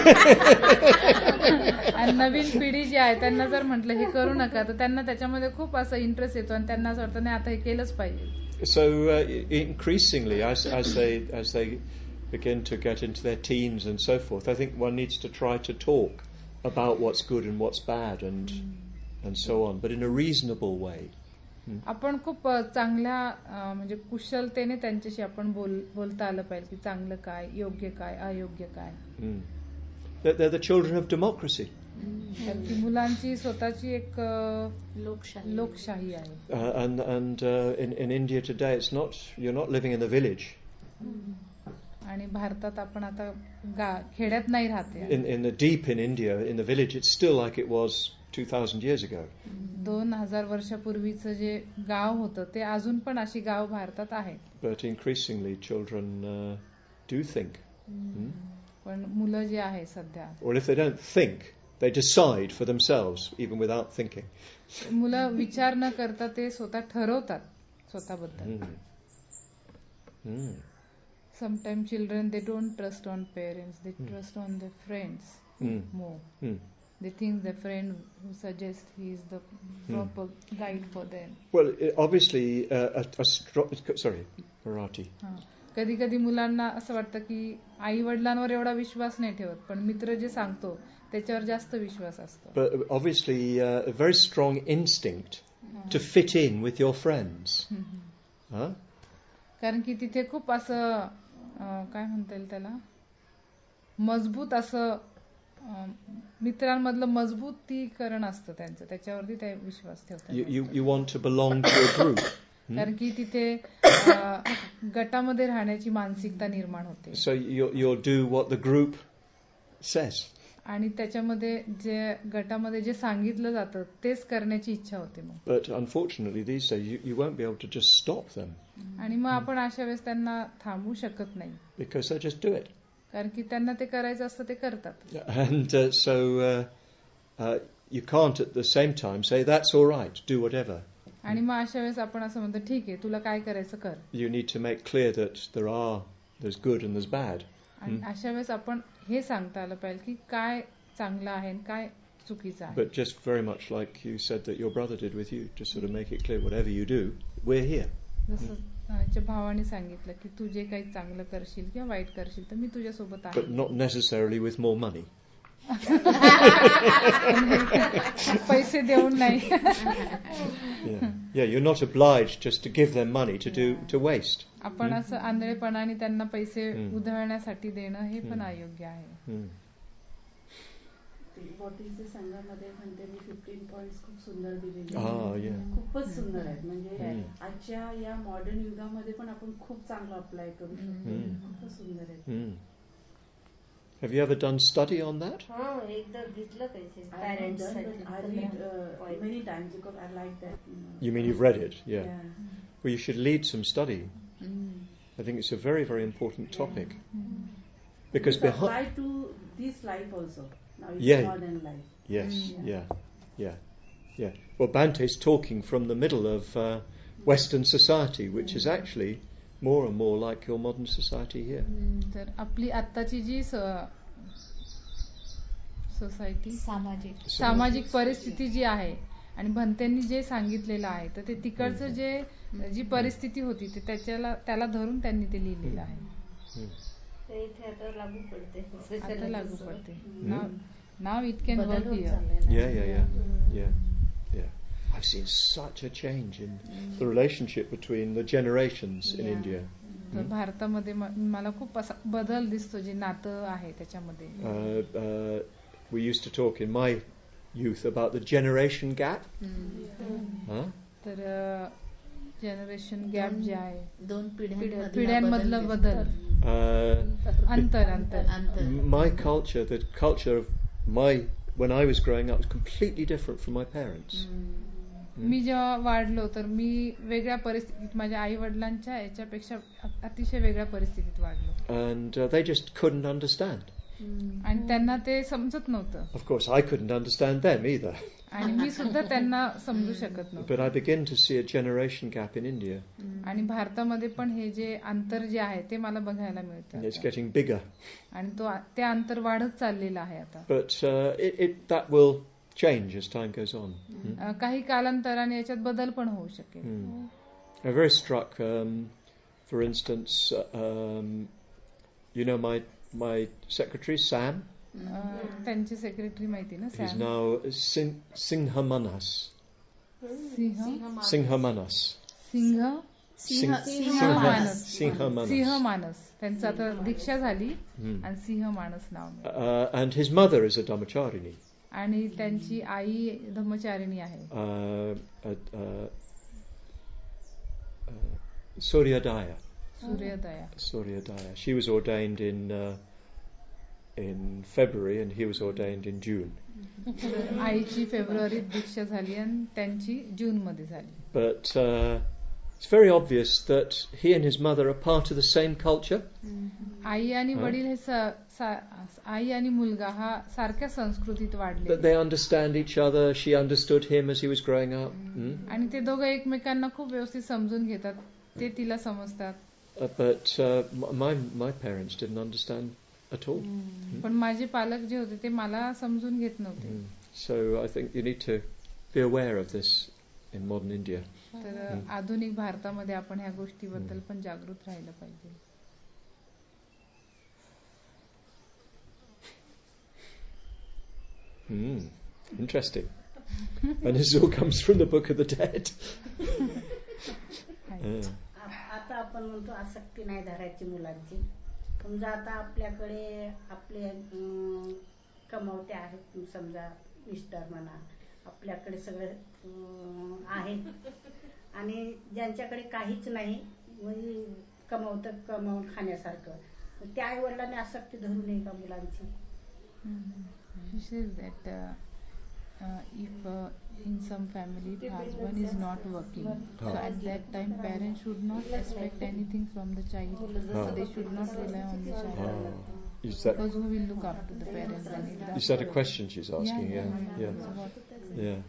आणि नवीन पिढी जी आहे त्यांना जर म्हटलं हे करू नका तर त्यांना त्याच्यामध्ये खूप असं इंटरेस्ट येतो आणि त्यांना असं वाटतं नाही आता हे केलंच पाहिजे. So increasingly as they begin to get into their teens and so forth, I think one needs to try to talk about what's good and what's bad and so on, but in a reasonable way. आपण खूप चांगल्या म्हणजे कुशलतेने त्यांच्याशी आपण बोलता आलं पाहिजे की चांगलं काय, योग्य काय, अयोग्य काय. They're the children of democracy. मुलांची स्वतःची एक लोकशाही आहे. And in India today you're not living in the village. आणि भारतात आपण आता खेड्यात नाही राहते. In the deep in India, in the village, it's still like it was 2000 years ago. 2000 वर्षापूर्वीचं जे गाव होतं ते अजून पण अशी गाव भारतात आहेत. But increasingly children do think. पण मुलं जे आहे सध्या, or if they don't think, they decide for themselves even without thinking. मुलं विचार न करता ते स्वतः ठरवतात स्वतःबद्दल. Sometimes children, they don't trust on parents, they trust on their friends more. They think the friend who suggests he is the proper guide for them. Well, obviously sorry, Marathi. कधी कधी मुलांना असं वाटतं की आई वडिलांवर एवढा विश्वास नाही ठेवत, पण मित्र जे सांगतो त्याच्यावर जास्त विश्वास असतो. But obviously a very strong instinct to fit in with your friends. कारण की तिथे खूप असं काय म्हणता येईल त्याला, मजबूत असं मित्रांमधलं मजबूतीकरण असतं त्यांचं, त्याच्यावरती ते विश्वास ठेवतात. You want to belong to a group. कारण की तिथे गटामध्ये राहण्याची मानसिकता निर्माण होते. So you'll do what the group says. आणि त्याच्यामध्ये जे गटामध्ये जे सांगितलं जातं तेच करण्याची इच्छा होते मग. But unfortunately these days you won't be able to just stop them. आणि मग आपण अशा वेळेस त्यांना थांबवू शकत नाही. Because they just do it. कारण की त्यांना ते करायचं असतं ते करतात. And so you can't at the same time say that's all right, do whatever. आणि मग अशा वेळेस आपण असं म्हणतो ठीक आहे तुला काय करायचं कर. You need to make clear that there's good and there's bad. आणि अशा वेळेस आपण हे सांगता आलं पाहिजे की काय चांगलं आहे आणि काय चुकीचं आहे. But just very much like you said that your brother did with you, to sort of make it clear whatever you do, we're here. जसं माझ्या भावाने सांगितलं की तू जे काही चांगलं करशील किंवा वाईट करशील तर मी तुझ्या सोबत आहे. But not necessarily with more money. पैसे देऊन नाही. Yeah, you're not obliged just to give them money to waste. आपण असं आंधळेपणाने त्यांना पैसे उधळण्यासाठी देणं हे पण अयोग्य आहे. बॉटीलच्या संघामध्ये म्हणते मी 15 पॉइंट्स खूप सुंदर दिलेले, खूपच सुंदर आहेत. म्हणजे आजच्या या मॉडर्न युगामध्ये पण आपण खूप चांगलं अप्लाय करू शकतो. खूपच सुंदर आहे. Have you ever done study on that? एकदा घेतलं पाहिजे I parents read many times because I like that. You mean you've read it? Yeah. Well, you should lead some study. I think it's a very, very important topic. Because it apply to this life also. Now it's modern life. Yes, yeah. Well, Bante's talking from the middle of Western society, which is actually more and more like your modern society here. तर आपली आत्ताची जी society सामाजिक परिस्थिती जी आहे आणि भंतेंनी जे सांगितलेलं आहे तर ते तिकडचं जी परिस्थिती होती ते त्याला धरून त्यांनी ते लिहिलेलं आहे. आता लागू पडते. Now it can work here. Yeah. I've seen such a change in the relationship between the generations in India. तर भारतामध्ये मला खूप असा बदल दिसतो जे नातं आहे त्याच्यामध्ये. We used to talk in my youth about the generation gap. तर जनरेशन गॅप जे आहे दोन पिढ्यांमधला बदल, अंतर. My culture, the culture of when I was growing up was completely different from my parents. मी जेव्हा वाढलो तर मी वेगळ्या परिस्थितीत माझ्या आई वडिलांच्या याच्यापेक्षा अतिशय वेगळ्या परिस्थितीत वाढलो. And they just couldn't understand. आणि त्यांना ते समजत नव्हतं. Of course I couldn't understand them either. आणि मी सुद्धा त्यांना समजू शकत नव्हते. But I begin to see a generation gap in India. आणि भारतामध्ये पण हे जे अंतर जे आहे ते मला बघायला मिळतं. It's getting bigger. आणि ते अंतर वाढत चाललेलं आहे आता. But that will change as time goes on. काही कालांतराने याच्यात बदल पण होऊ शकेल. I'm very struck, for instance, you know my secretary Sam. त्यांचे सेक्रेटरी माहिती ना, He's now Singhamanas. सिंहमानस त्यांचं आता दीक्षा झाली आणि सिंहमानस नाव. And his mother is a Dhammacharini. आणि त्यांची आई धम्मचारिणी आहे. Suryodaya. She was ordained in February and he was ordained in June. आईची फेब्रुवारीत दीक्षा झाली आणि त्यांची जून मध्ये झाली. But it's very obvious that he and his mother are part of the same culture. आई आणि वडील हे आई आणि मुलगा हा सारख्या संस्कृतीत वाढले. That they understand each other. She understood him as he was growing up. आणि ते दोघं एकमेकांना खूप व्यवस्थित समजून घेतात, ते तिला समजतात. But my parents didn't understand at all. पण माझे पालक जे होते ते मला समजून घेत नव्हते. So I think you need to be aware of this in modern India. तर आधुनिक भारतामध्ये आपण ह्या गोष्टीबद्दल पण जागृत राहिलं पाहिजे. Interesting. And this all comes from the Book of the Dead. आता आपण म्हणतो आसक्ती नाही धरायची मुलांची. समजा आता आपल्याकडे आपले कमावते आहेत, समजा मिस्टर म्हणा, आपल्याकडे सगळं आहे, आणि ज्यांच्याकडे काहीच नाही म्हणजे कमावून खाण्यासारखं, त्या आई वडिलांनी आसक्ती धरू नये का मुलांची? She says that if in some family the husband is not working, so at that time parents should not expect anything from the child. They should not rely on the child. Because who will look after the parents? Is that a question she's asking? Yeah.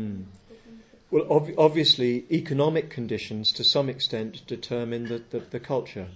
Well, obviously, economic conditions to some extent determine the culture.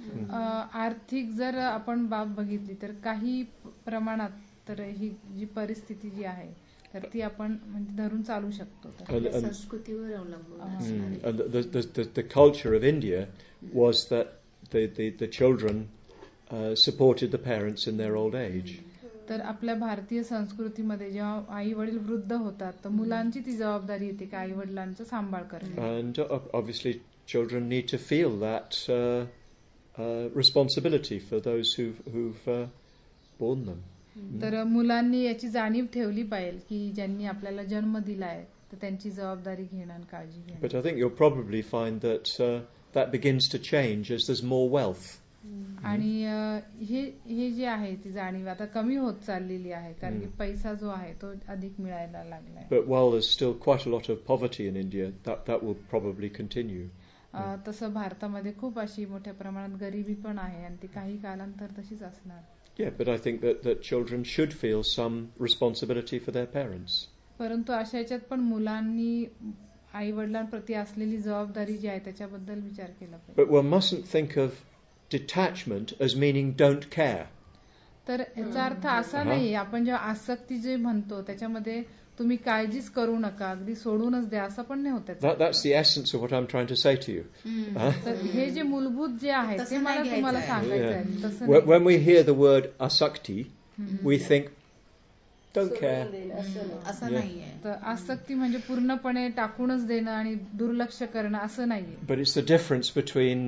आर्थिक जर आपण बाब बघितली तर काही प्रमाणात तर ही जी परिस्थिती जी आहे तर ती आपण म्हणजे धरून चालू शकतो. संस्कृतीवर अवलंबून. The culture of India was that the children supported the parents in their old age. तर आपल्या भारतीय संस्कृतीमध्ये जेव्हा आई वडील वृद्ध होतात तर मुलांची ती जबाबदारी येते की आई वडिलांचा सांभाळ करणे. And obviously children need to feel that responsibility for those who've born them. तर मुलांनी याची जाणीव ठेवली पाहिजे की ज्यांनी आपल्याला जन्म दिलाय तर त्यांची जबाबदारी घेणं आणि काळजी घेणं. But I think you'll probably find that begins to change as there's more wealth. आणि हे जे आहे ती जाणीव आता कमी होत चाललेली आहे कारण की पैसा जो आहे तो अधिक मिळायला लागलाय. But while there's still quite a lot of poverty in India, that will probably continue. तसं भारतामध्ये खूप अशी मोठ्या प्रमाणात गरिबी पण आहे आणि ती काही कालांतर तशीच असणार. Yeah, but I think that children should feel some responsibility for their parents. परंतु अशा याच्यात पण मुलांनी आई वडिलांप्रती असलेली जबाबदारी जी आहे त्याच्याबद्दल विचार केला पाहिजे. But one mustn't think of detachment as meaning don't care. तर याचा अर्थ असा नाही आपण जेव्हा आसक्ती जे म्हणतो त्याच्यामध्ये तुम्ही काळजीच करू नका अगदी सोडूनच द्या असं पण नाही होत. That's the essence of what I'm trying to say to you. तर हे जे मूलभूत जे आहे ते मला तुम्हाला सांगायचं आहे. तसं when we hear the word asakti, we think don't care. असं नाहीये. तर आसक्ती म्हणजे पूर्णपणे टाकूनच देणं आणि दुर्लक्ष करणं असं नाहीये. But it's the difference between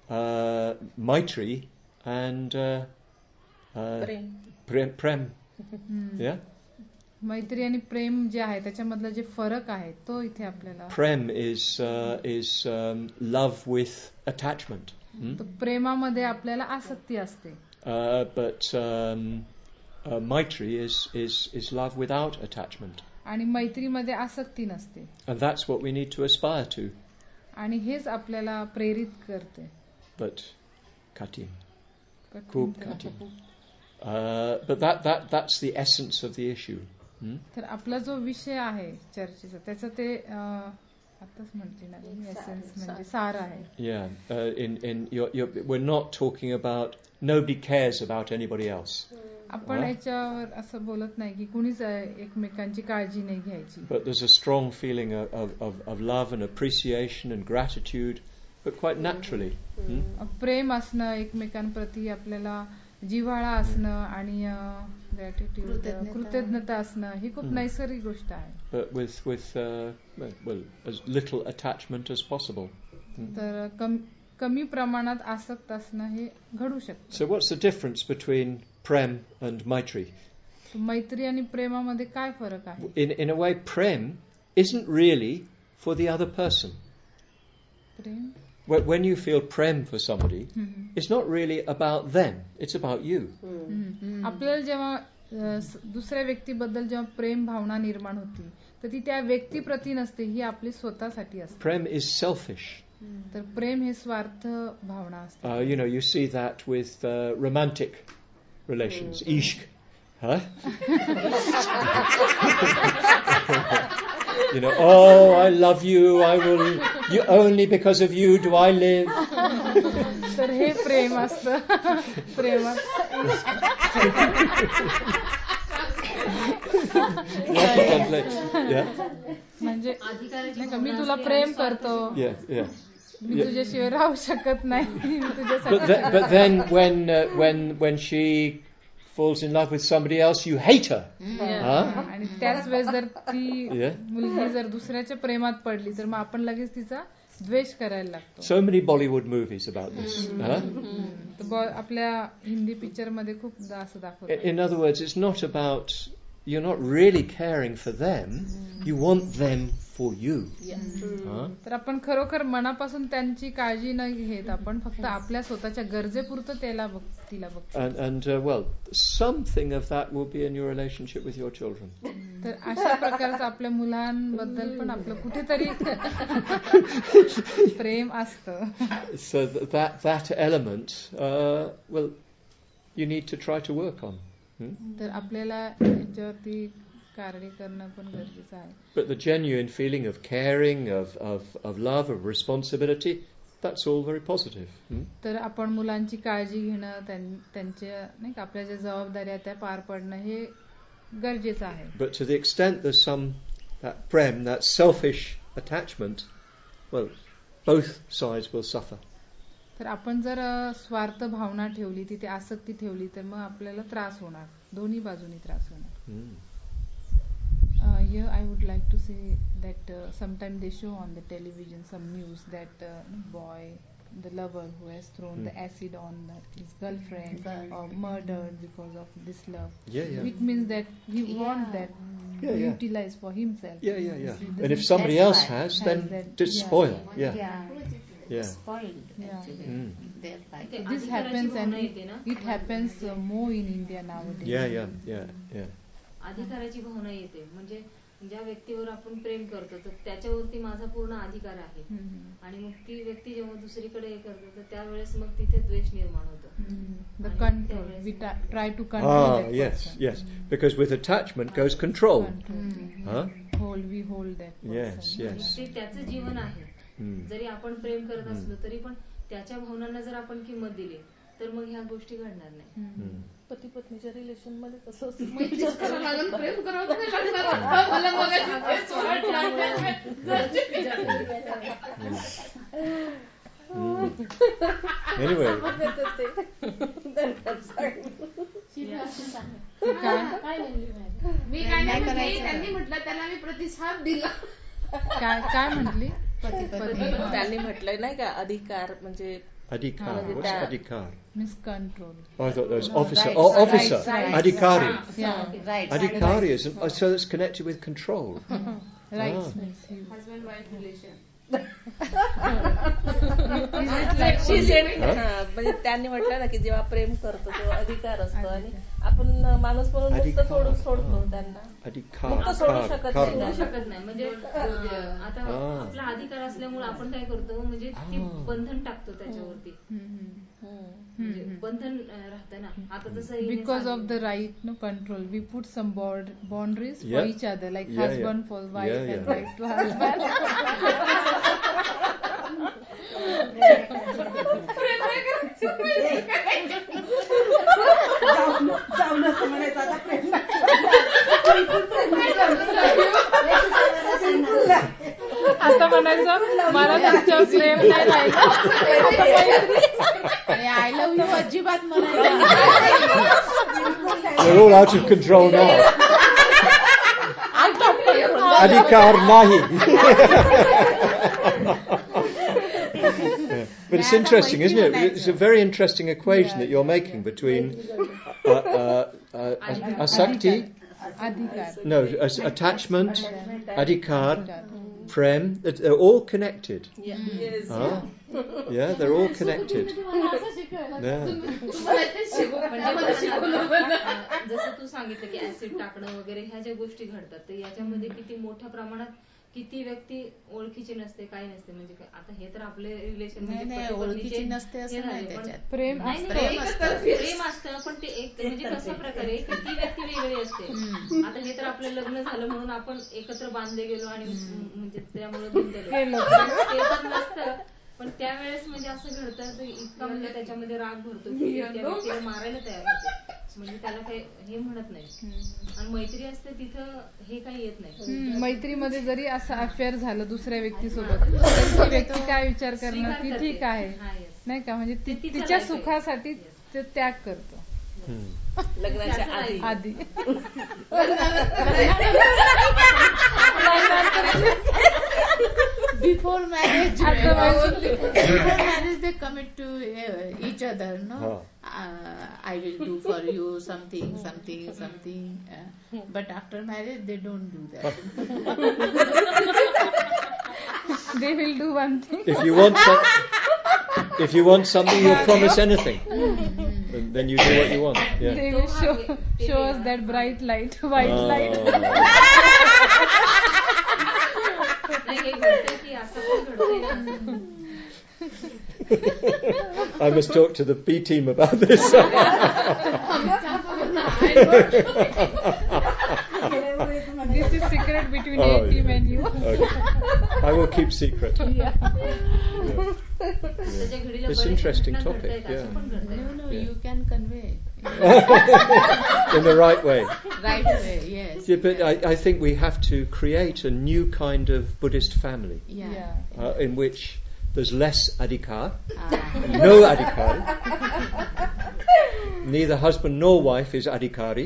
maitri and prem. Yeah. मैत्री आणि प्रेम जे आहे त्याच्यामधला जे फरक आहे तो इथे आपल्याला. Prem is love with attachment. प्रेमामध्ये आपल्याला आसक्ती असते. But maitri is love without attachment. आणि मैत्रीमध्ये आसक्ती नसते. And that's what we need to aspire to. आणि हेच आपल्याला प्रेरित करते. But khatin. खूप khatin. But that's the essence of the issue. तर आपला जो विषय आहे चर्चेचा त्याचं ते आताच म्हटली ना एसेन्स म्हणजे सार आहे. Yeah, we're not talking about nobody cares about anybody else. आपण याच्यावर असं बोलत नाही की कुणीच एकमेकांची काळजी नाही घ्यायची. But there's a strong feeling of love and appreciation and gratitude, but quite naturally. प्रेम असणं एकमेकांप्रती आपल्याला जिव्हाळा असणं आणि ग्रॅटिट्यूड कृतज्ञता असणं ही खूप नैसर्गिक गोष्ट आहे. But with as little attachment as possible. तर कमी प्रमाणात आसक्त असणं हे घडू शकतं. So what's the difference between prem and maitri? मैत्री आणि प्रेमामध्ये काय फरक आहे? In a way, prem isn't really for the other person. Prem When you feel prem for somebody, it's not really about them, it's about you. आपल्याला जेव्हा दुसऱ्या व्यक्तीबद्दल जेव्हा प्रेम भावना निर्माण होती तर ती त्या व्यक्तीप्रती नसते, ही आपली स्वतःसाठी असते. Prem is selfish. तर प्रेम हे स्वार्थ भावना असते. You see that with romantic relations. Ishq. Huh? Oh, I love you, you only because of you do I live. तर हे प्रेम असतं. प्रेम म्हणजे मी तुला प्रेम करतो, मी तुझ्याशिवाय राहू शकत नाही. But then when she falls in love with somebody else, you hate her. आणि त्याच वेळेस जर ती मुलगी जर दुसऱ्याच्या प्रेमात पडली तर मग आपण लगेच तिचा द्वेष करायला लागतो. So many Bollywood movies about this. आपल्या हिंदी पिक्चर मध्ये खूप असं दाखवतात. In other words, it's not about, you're not really caring for them, you want them for you. तर आपण खरोखर मनापासून त्यांची काळजी न घेत, आपण फक्त आपल्या स्वतःच्या गरजेपुरतं तिला बघतो. And well, something of that will be in your relationship with your children. तर अशा प्रकारचं आपल्या मुलांबद्दल पण आपलं कुठेतरी प्रेम असतं. So that element, well, you need to try to work on. तर आपल्याला याच्यावरती कार्य करणं पण गरजेचं आहे. But the genuine feeling of caring, of love, of responsibility, that's all very positive. तर आपण मुलांची काळजी घेणं, त्यांच्या नाही का आपल्या ज्या जबाबदाऱ्या त्या पार पडणं हे गरजेचं आहे. But to the extent there's that prem, that selfish attachment, well, both sides will suffer. तर आपण जर स्वार्थ भावना ठेवली, तिथे आसक्ती ठेवली, तर मग आपल्याला त्रास होणार, दोन्ही बाजूनी त्रास होणार. Here I would like to say that sometimes they show on the television some news that boy, the lover who has thrown the acid on his girlfriend or murdered because of this love. Which means that he wants that to utilize for himself. And if somebody else has, then it's spoiled. Spoiled. This happens, and it happens more in India nowadays. अधिकाराची भावना येते, म्हणजे ज्या व्यक्तीवर आपण प्रेम करतो तर त्याच्यावरती माझा पूर्ण अधिकार आहे, आणि मग ती व्यक्ती जेव्हा दुसरीकडे हे करते तर त्यावेळेस मग तिथे द्वेष निर्माण होतो. The control, we try to control that person. Yes, because with attachment goes control. We hold that person. Yes. ते त्याचं जीवन आहे. जरी आपण प्रेम करत असलो तरी पण त्याच्या भावनांना जर आपण किंमत दिली तर मग ह्या गोष्टी घडणार नाही. पती पत्नीच्या रिलेशन मध्ये तसं प्रेम करावं Anyway. मी काय नाही, त्यांनी म्हटलं त्याला मी प्रतिसाद दिला. काय म्हटली? त्यांनी म्हटलंय नाही का, अधिकार म्हणजे Adhikar. What's adhikar? Means control. Oh, I thought that was officer. Officer. Adhikari. Right. Adhikari is so that's connected with control. Rights means husband-wife relation. म्हणजे त्यांनी म्हटलं ना की जेव्हा प्रेम करतो तेव्हा अधिकार असतो, आणि आपण माणूस म्हणून मुक्त सोडतो त्यांना, मुक्त सोडू शकत नाही. म्हणजे आता आपला अधिकार असल्यामुळे आपण काय करतो, म्हणजे ती बंधन टाकतो त्याच्यावरती, म्हणजे बंधन राहतं ना. आता तसं because of the right no control we put some boundaries for each other, like husband for wife and wife to husband. आता म्हणायचं मला तुमच्यावर प्रेम नाही राहिलं, आय लव्ह यू अजिबात म्हणायचं. We're all out of control now. Adhikar nahi. But it's interesting, isn't it? It's a very interesting equation that you're making between asakti, no, attachment, adhikar, prem. They're all connected. Yeah, they're all connected. जसं तू सांगितलं की acid टाकणं वगैरे ह्या ज्या गोष्टी घडतात, तर याच्यामध्ये किती मोठ्या प्रमाणात किती व्यक्ती ओळखीची नसते, काय नसते, म्हणजे आता हे तर आपले रिलेशन ओळखीची नसते असं नाही, त्याच्यात प्रेम असतं, पण ते एक म्हणजे कशा प्रकारे ती व्यक्ती वेगळी असते. आता हे तर आपलं लग्न झालं म्हणून आपण एकत्र बांधले गेलो आणि म्हणजे त्यामुळे गुंतलो, ते तर नसतं. पण त्यावेळेस म्हणजे असं घडतं इतका म्हणजे त्याच्यामध्ये राग भरतो की त्या व्यक्तीला मारायला तयार होते, म्हणजे त्याला काही हे म्हणत नाही. आणि मैत्री असते तिथं हे काही येत नाही. मैत्रीमध्ये जरी असं अफेअर झालं दुसऱ्या व्यक्तीसोबत, ती व्यक्ती काय विचार करणार की ठीक आहे नाही का, म्हणजे तिच्या सुखासाठी ते त्याग करतो लग्नाच्या आधी. before marriage, before marriage they commit to each other, no? I will do for you something. But after marriage they don't do that. They will do one thing. If you want something, you'll promise anything. And then you do what you want. Yeah. They will show us that bright light, white light. I must talk to the B team about this. This is secret between A team and you. Okay. I will keep secret. It's an interesting topic. No, you can convey in the right way. Right way, yes. Yeah, but I think we have to create a new kind of Buddhist family in which there's less adhikar, no adhikari. Neither husband nor wife is adhikari.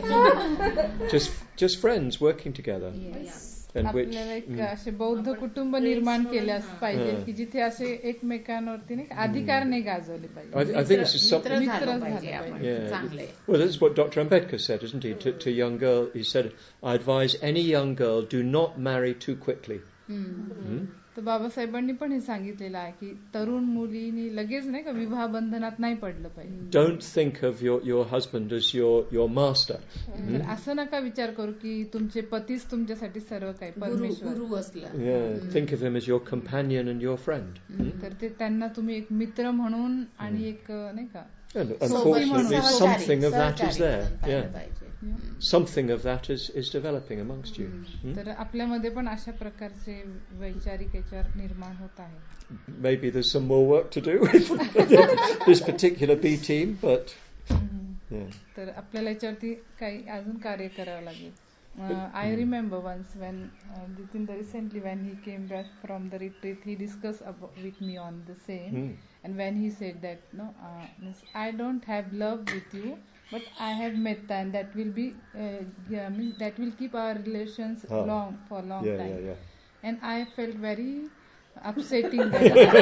Just friends working together. Yes. आपल्याला एक असे बौद्ध कुटुंब निर्माण केले पाहिजे की जिथे असे एकमेकांवरती नाही अधिकार नाही गाजवले पाहिजे. I think this is something. मित्र झाले पाहिजे. Well, that's what Dr. Ambedkar said, isn't he? To a young girl, he said, "I advise any young girl do not marry too quickly." तर बाबासाहेबांनी पण हे सांगितलेलं आहे की तरुण मुलींनी लगेच नाही का विवाह बंधनात नाही पडलं पाहिजे. Don't think of your husband as your master. असं नका विचार करू की तुमचे पतीच तुमच्यासाठी सर्व काही परमेश्वर. गुरु असला. Think of him as your companion and your friend. तर ते त्यांना तुम्ही एक मित्र म्हणून आणि एक नाही का. And unfortunately, something of that is there. Something of that is developing amongst you. तर आपल्यामध्ये पण अशा प्रकारचे वैचारिक याच्यावर निर्माण होत आहे. Maybe there's some more work to do with this particular B team, but तर आपल्याला याच्यावरती काही अजून कार्य करावं लागेल. I remember once when Jitendra recently when he came back from the retreat, he discussed with me on the same, and when he said that I don't have love with you, but I have metta, and that will be that will keep our relations long for a long time. And I felt very upsetting that.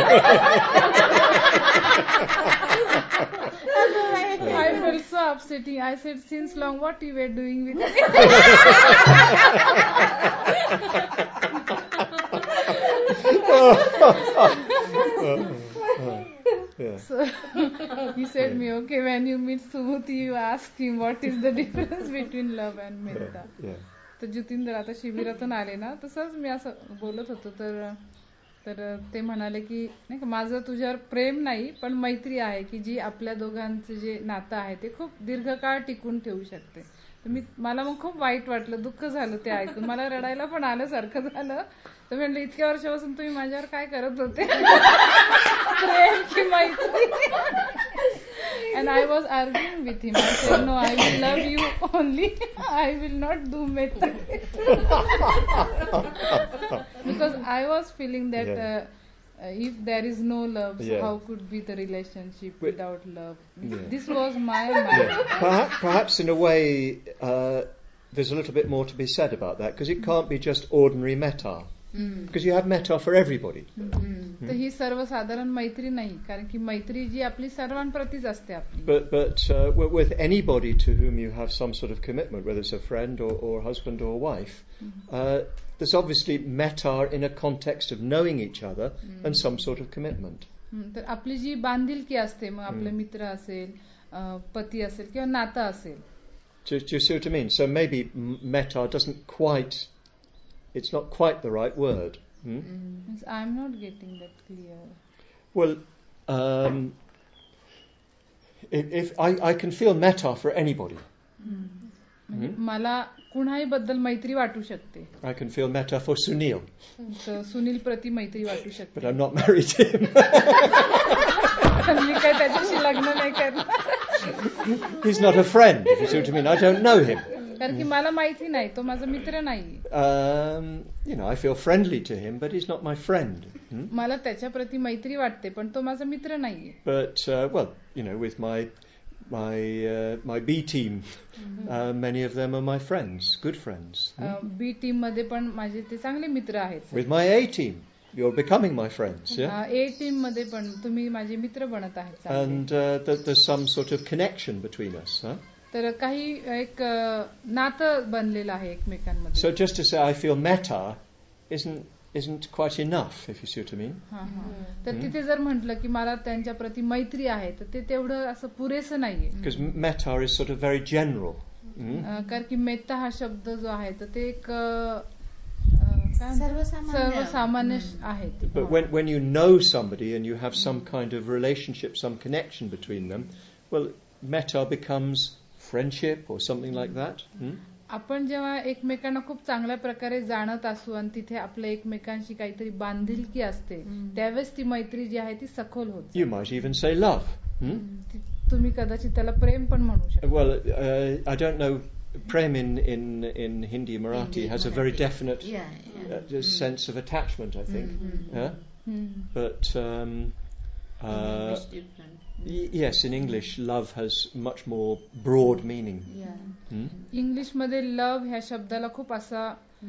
I felt so upsetting. I said, since long what you were doing with me? So he said me, okay, when you meet Sumuti, you ask him what is the difference between love and metta. तर जितेंद्र आता शिबिरातून आले ना, तसंच मी असं बोलत होतो तर ते म्हणाले की नाही का माझं तुझ्यावर प्रेम नाही पण मैत्री आहे की जी आपल्या दोघांचं जे नातं आहे ते खूप दीर्घकाळ टिकून ठेवू शकते. तर मला मग खूप वाईट वाटलं, दुःख झालं ते ऐकून, मला रडायला पण आल्यासारखं झालं. तर म्हणलं इतक्या वर्षापासून तुम्ही माझ्यावर काय करत होते, प्रेम की मैत्री? And I was arguing with him. I said, no, I will love you only. I will not do metta. Because I was feeling that if there is no love, how could be the relationship without love? This was my mind. Perhaps in a way, there's a little bit more to be said about that, because it can't be just ordinary metta. Because you have metta for everybody. तर ही सर्वसाधारण मैत्री नाही, कारण की मैत्री जी आपली सर्वांप्रतीच असते आपली. But with anybody to whom you have some sort of commitment, whether it's a friend or husband or wife, there's obviously metta in a context of knowing each other and some sort of commitment. तर आपली जी बांधिलकी असते, मग आपले मित्र असेल, पती असेल किंवा नातं असेल. Do you see what I mean? So maybe metta doesn't quite. It's not quite the right word. I'm not getting that clear. Well, if I can feel metta for anybody. मला कुणाही बद्दल मैत्री वाटू शकते. I can feel metta for Sunil. तर सुनील प्रति मैत्री वाटू शकते. But I'm not married to him. मी काय त्याच्याशी लग्न नाही करणार. He's not a friend, if you see what I mean. I don't know him. कारण की मला माहिती नाही, तो माझा मित्र नाही. I feel friendly to him, but he's not my friend. मला त्याच्या प्रति मैत्री वाटते, पण तो माझा मित्र नाहीये. But well, with my B team, many of them are my friends, good friends. B team मध्ये पण माझे ते चांगले मित्र आहेत. With my A team. you're becoming my friends, yeah? A team मध्ये पण तुम्ही माझे मित्र बनत आहेत And there's some sort of connection between us, huh? तर काही एक नातं बनलेलं आहे एकमेकांमध्ये. So just to say I feel metta isn't quite enough, if you see what I mean. तर तिथे जर म्हटलं की मला त्यांच्या प्रती मैत्री आहे तर ते तेवढं असं पुरेसं नाहीये. Because metta is sort of very general. कारण की मेत्ता हा शब्द जो आहे तर ते एक सर्वसामान्य आहे. But when you know somebody and you have some kind of relationship, some connection between them, well, metta becomes friendship or something like that. आपण जेव्हा एकमेकांना खूप चांगल्या प्रकारे जाणत असू आणि तिथे आपल्या एकमेकांशी काहीतरी बांधिलकी असते त्यावेळेस ती मैत्री जी आहे ती सखोल होते. You might even say love. तुम्ही कदाचित त्याला प्रेम पण म्हणू शकता. Well, I don't know. Prem in Hindi Marathi has a very definite sense of attachment, I think. But yes, in English, love has much more broad meaning. English मध्ये love ह्या शब्दाला खूप असा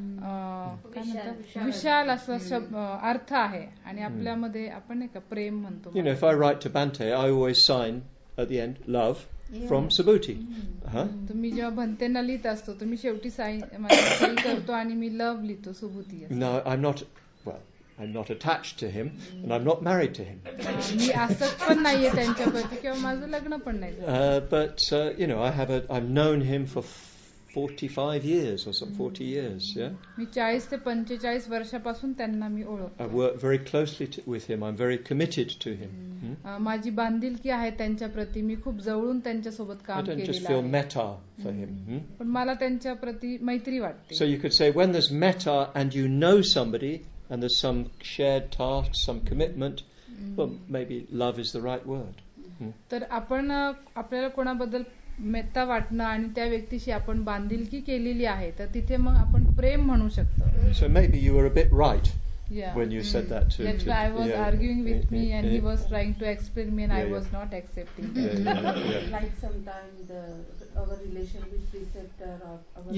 विशाल असा अर्थ आहे आणि आपल्यामध्ये आपण नाही का प्रेम म्हणतो. You know, if I write to Bante, I always sign at the end love from Subhuti. तुम्ही जेव्हा भंतेंना लिहित असतो तुम्ही शेवटी सही करतो आणि मी लव्ह लिहितो सुभूती. No, I'm not attached to him and I'm not married to him. मी आसक्त पण नाहीये त्यांच्याप्रती किंवा माझं लग्न पण नाही. But you know, I've known him for 45 years or some 40 years, yeah. मी 40 ते 45 वर्षापासून त्यांना मी ओळखतो. I work very closely with him. I'm very committed to him. माझी बांधिलकी आहे त्यांच्याप्रती मी खूप जवळून त्यांच्यासोबत काम केलेलं आहे. I don't just feel metta for him. पण मला त्यांच्याप्रती मैत्री वाटते. So you could say when there's metta and you know somebody and there's some shared task, some commitment, well, maybe love is the right word. तर आपण आपल्याला कोणाबद्दल मेत्ता वाटणं आणि त्या व्यक्तीशी आपण बांधिलकी केलेली आहे तर तिथे मग आपण प्रेम म्हणू शकतो. So maybe you were a bit right when you said that to That's why I was arguing with me and he was trying to explain me and I was not accepting. Like sometimes our relation with preceptor or our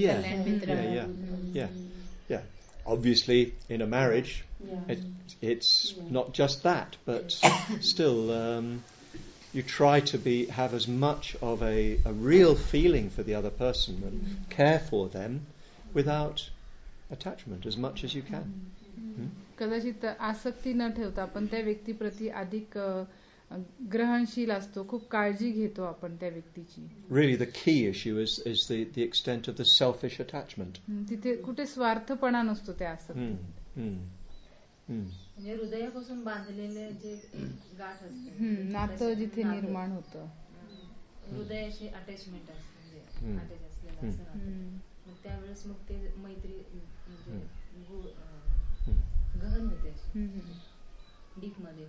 Yeah. Obviously, in a marriage, it's not just that, but still, you try to have as much of a real feeling for the other person and care for them without attachment as much as you can. कदाचित आसक्ती न ठेवता आपण त्या व्यक्तीप्रती अधिक ग्रहणशील असतो, खूप काळजी घेतो आपण त्या व्यक्तीची. Really the key issue is the extent of the selfish attachment. तिथे कुठे स्वार्थपणा नसतो त्या आसक्तीत. म्हणजे हृदयापासून बांधलेले जे गाठ असते नातं जिथे निर्माण होतं हृदयाशी अटॅचमेंट असते म्हणजे अटॅच असलेलं असतं मग त्यावेळेस मग ते मैत्री म्हणजे गहन होते डीप मध्ये.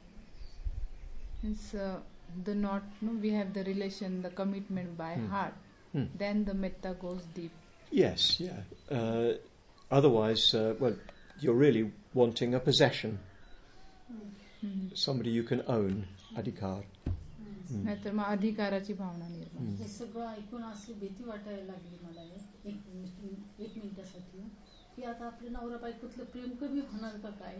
The knot, no, we have the relation, the commitment by heart. Then the metta goes deep. Yes, yeah. Otherwise, well, you're really wanting a possession. Somebody you can own, adhikar. नाहीतर मग अधिकाराची भावना निर्माण. हे सगळं ऐकून अशी भीती वाटायला लागली मला एक मिनिटासाठी की आता आपल्या नवरा बायकोतलं प्रेम कमी होणार का काय.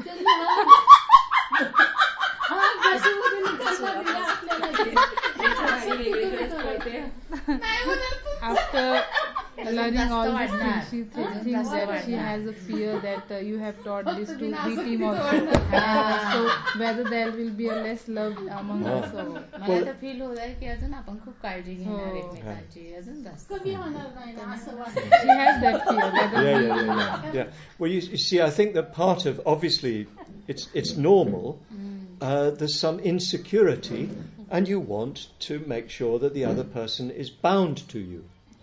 After learning all these things, she thinks that she has a fear that you have taught this to beat him also. So whether there will be a less love among us. मला तर feel होत आहे की अजून आपण खूप काळजी घेणार एकमेकांची अजून जास्त कमी होणार नाही ना असं वाटतं. She has that fear. Yeah. Well, you see, I think that part of, obviously, it's normal. There's some insecurity, and you want to make sure that the other person is bound to you.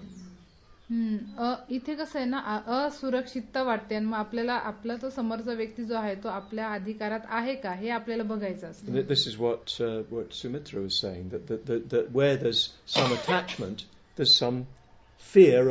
इथे कसं आहे ना असुरक्षितता वाटते आणि मग आपल्याला आपला तो समोरचा व्यक्ती जो आहे तो आपल्या अधिकारात आहे का हे आपल्याला बघायचं असतं. This is what Sumitra was saying, that where there's some attachment, there's some fear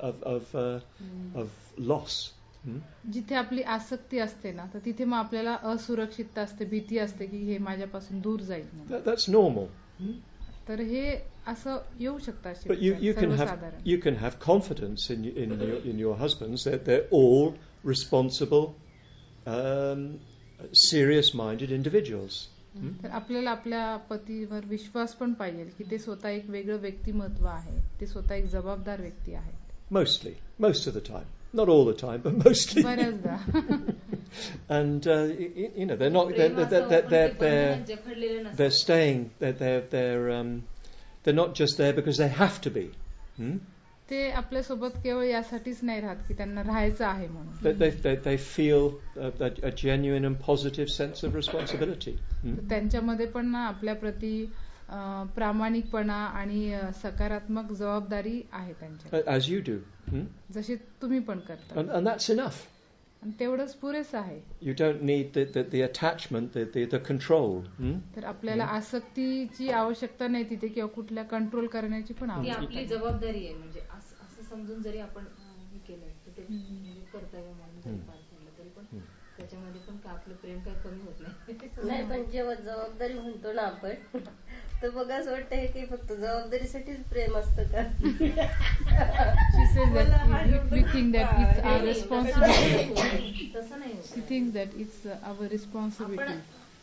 of loss. जिथे आपली आसक्ती असते ना तर तिथे मग आपल्याला असुरक्षितता असते, भीती असते की हे माझ्यापासून दूर जाईल. That's normal. तर हे असं येऊ शकतं. But you can have confidence in your husbands that they're all responsible serious-minded individuals. तर आपल्याला आपल्या पतीवर विश्वास पण पाहिजे की ते स्वतः एक वेगळं व्यक्तिमत्व आहे, ते स्वतः एक जबाबदार व्यक्ती आहेत. Most of the time, not all the time, but mostly. बऱ्याचदा. And they're not. They're staying. They're not just there because they have to be. ते आपल्यासोबत केवळ यासाठीच नाही राहत की त्यांना राहायचं आहे म्हणून. They feel a genuine and positive sense of responsibility. त्यांच्यामध्ये पण ना आपल्या प्रती प्रामाणिकपणा आणि सकारात्मक जबाबदारी आहे त्यांच्या. As you do. जसे तुम्ही पण करता. And that's enough. आणि तेवढंच पुरेसं आहे. You don't need the attachment, the control. तर आपल्याला आसक्तीची आवश्यकता नाही तिथे किंवा कुठल्या कंट्रोल करण्याची पण आवश्यकता. आपली जबाबदारी आहे, म्हणजे असं समजून जरी आपण हे केलं तर ते कर्तव्य म्हणून पार पडलं तरी पण त्याच्यामध्ये पण का आपलं प्रेम काय कमी होत नाही. पण जेव्हा जबाबदारी म्हणतो ना आपण तर बघ असं वाटतं की फक्त जबाबदारीसाठीच प्रेम असतं का. She says that we think that it's our responsibility. तसं नाही होत. She thinks that it's our responsibility.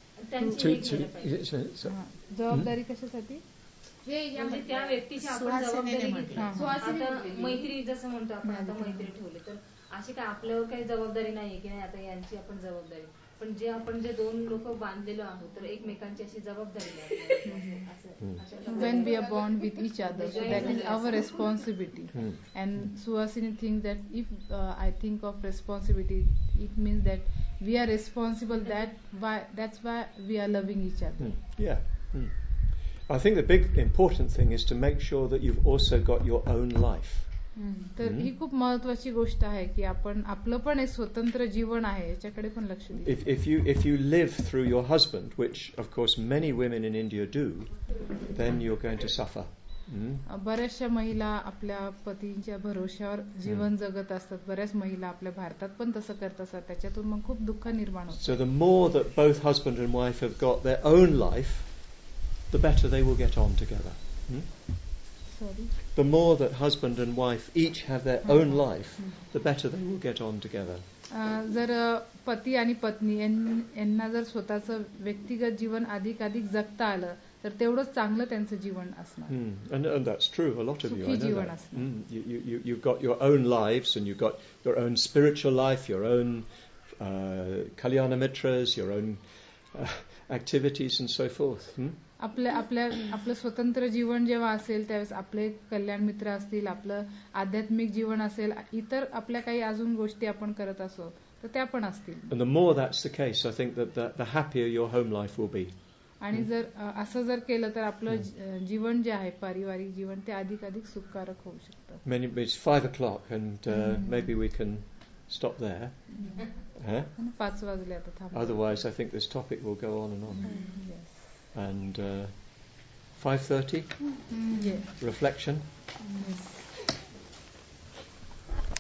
जबाबदारी कशासाठी? म्हणजे त्या व्यक्तीची आपण जबाबदारी घेतली. आता मैत्री जसं म्हणतो आपण, आता मैत्री ठेवली तर अशी काय आपल्यावर काही जबाबदारी नाहीये की नाही आता यांची आपण जबाबदारी, पण आपण जे दोन लोक बांधलेलो आहोत तर एकमेकांची अशी जबाबदारी आहे. When we are bound with each other, so that is our responsibility. And Suhasini thinks that if I think of responsibility, it means that we are responsible. That's why we are loving each other. Yeah. I think the big important thing is to make sure that you've also got your own life. तर ही खूप महत्वाची गोष्ट आहे की आपण आपलं पण एक स्वतंत्र जीवन आहे याच्याकडे पण लक्ष द्या. If you live through your husband, which of course many women in India do, then you're going to suffer. बऱ्याचशा महिला आपल्या पतींच्या भरोश्यावर जीवन जगत असतात. बऱ्याच महिला आपल्या भारतात पण तसं करत असतात. त्याच्यातून मग खूप दुःख निर्माण होतं. So the more that both husband and wife have got their own life, the better they will get on together. The more that husband and wife each have their own life, the better they will get on together. जर पती आणि पत्नी यांना जर स्वतःचं व्यक्तिगत जीवन अधिक जगता आलं तर तेवढंच चांगलं त्यांचं जीवन असणार. And that's true. A lot of you, I know that. You've got your own lives, and you've got your own spiritual life, your own kalyana mitras, your own activities, and so forth. आपलं स्वतंत्र जीवन जेव्हा असेल त्यावेळेस आपले कल्याण मित्र असतील, आपलं आध्यात्मिक जीवन असेल, इतर आपल्या काही अजून गोष्टी आपण करत असो तर त्या पण असतील. And the more that's the case, I think that the happier your home life will be. आणि जर असं जर केलं तर आपलं जीवन जे आहे पारिवारिक जीवन ते अधिक सुखकारक होऊ शकतं. It's 5:00 and maybe we can stop there. 5 वाजले आता थांबा. Otherwise I think this topic will go on and on. Yes. And 5:30 reflection. Yes.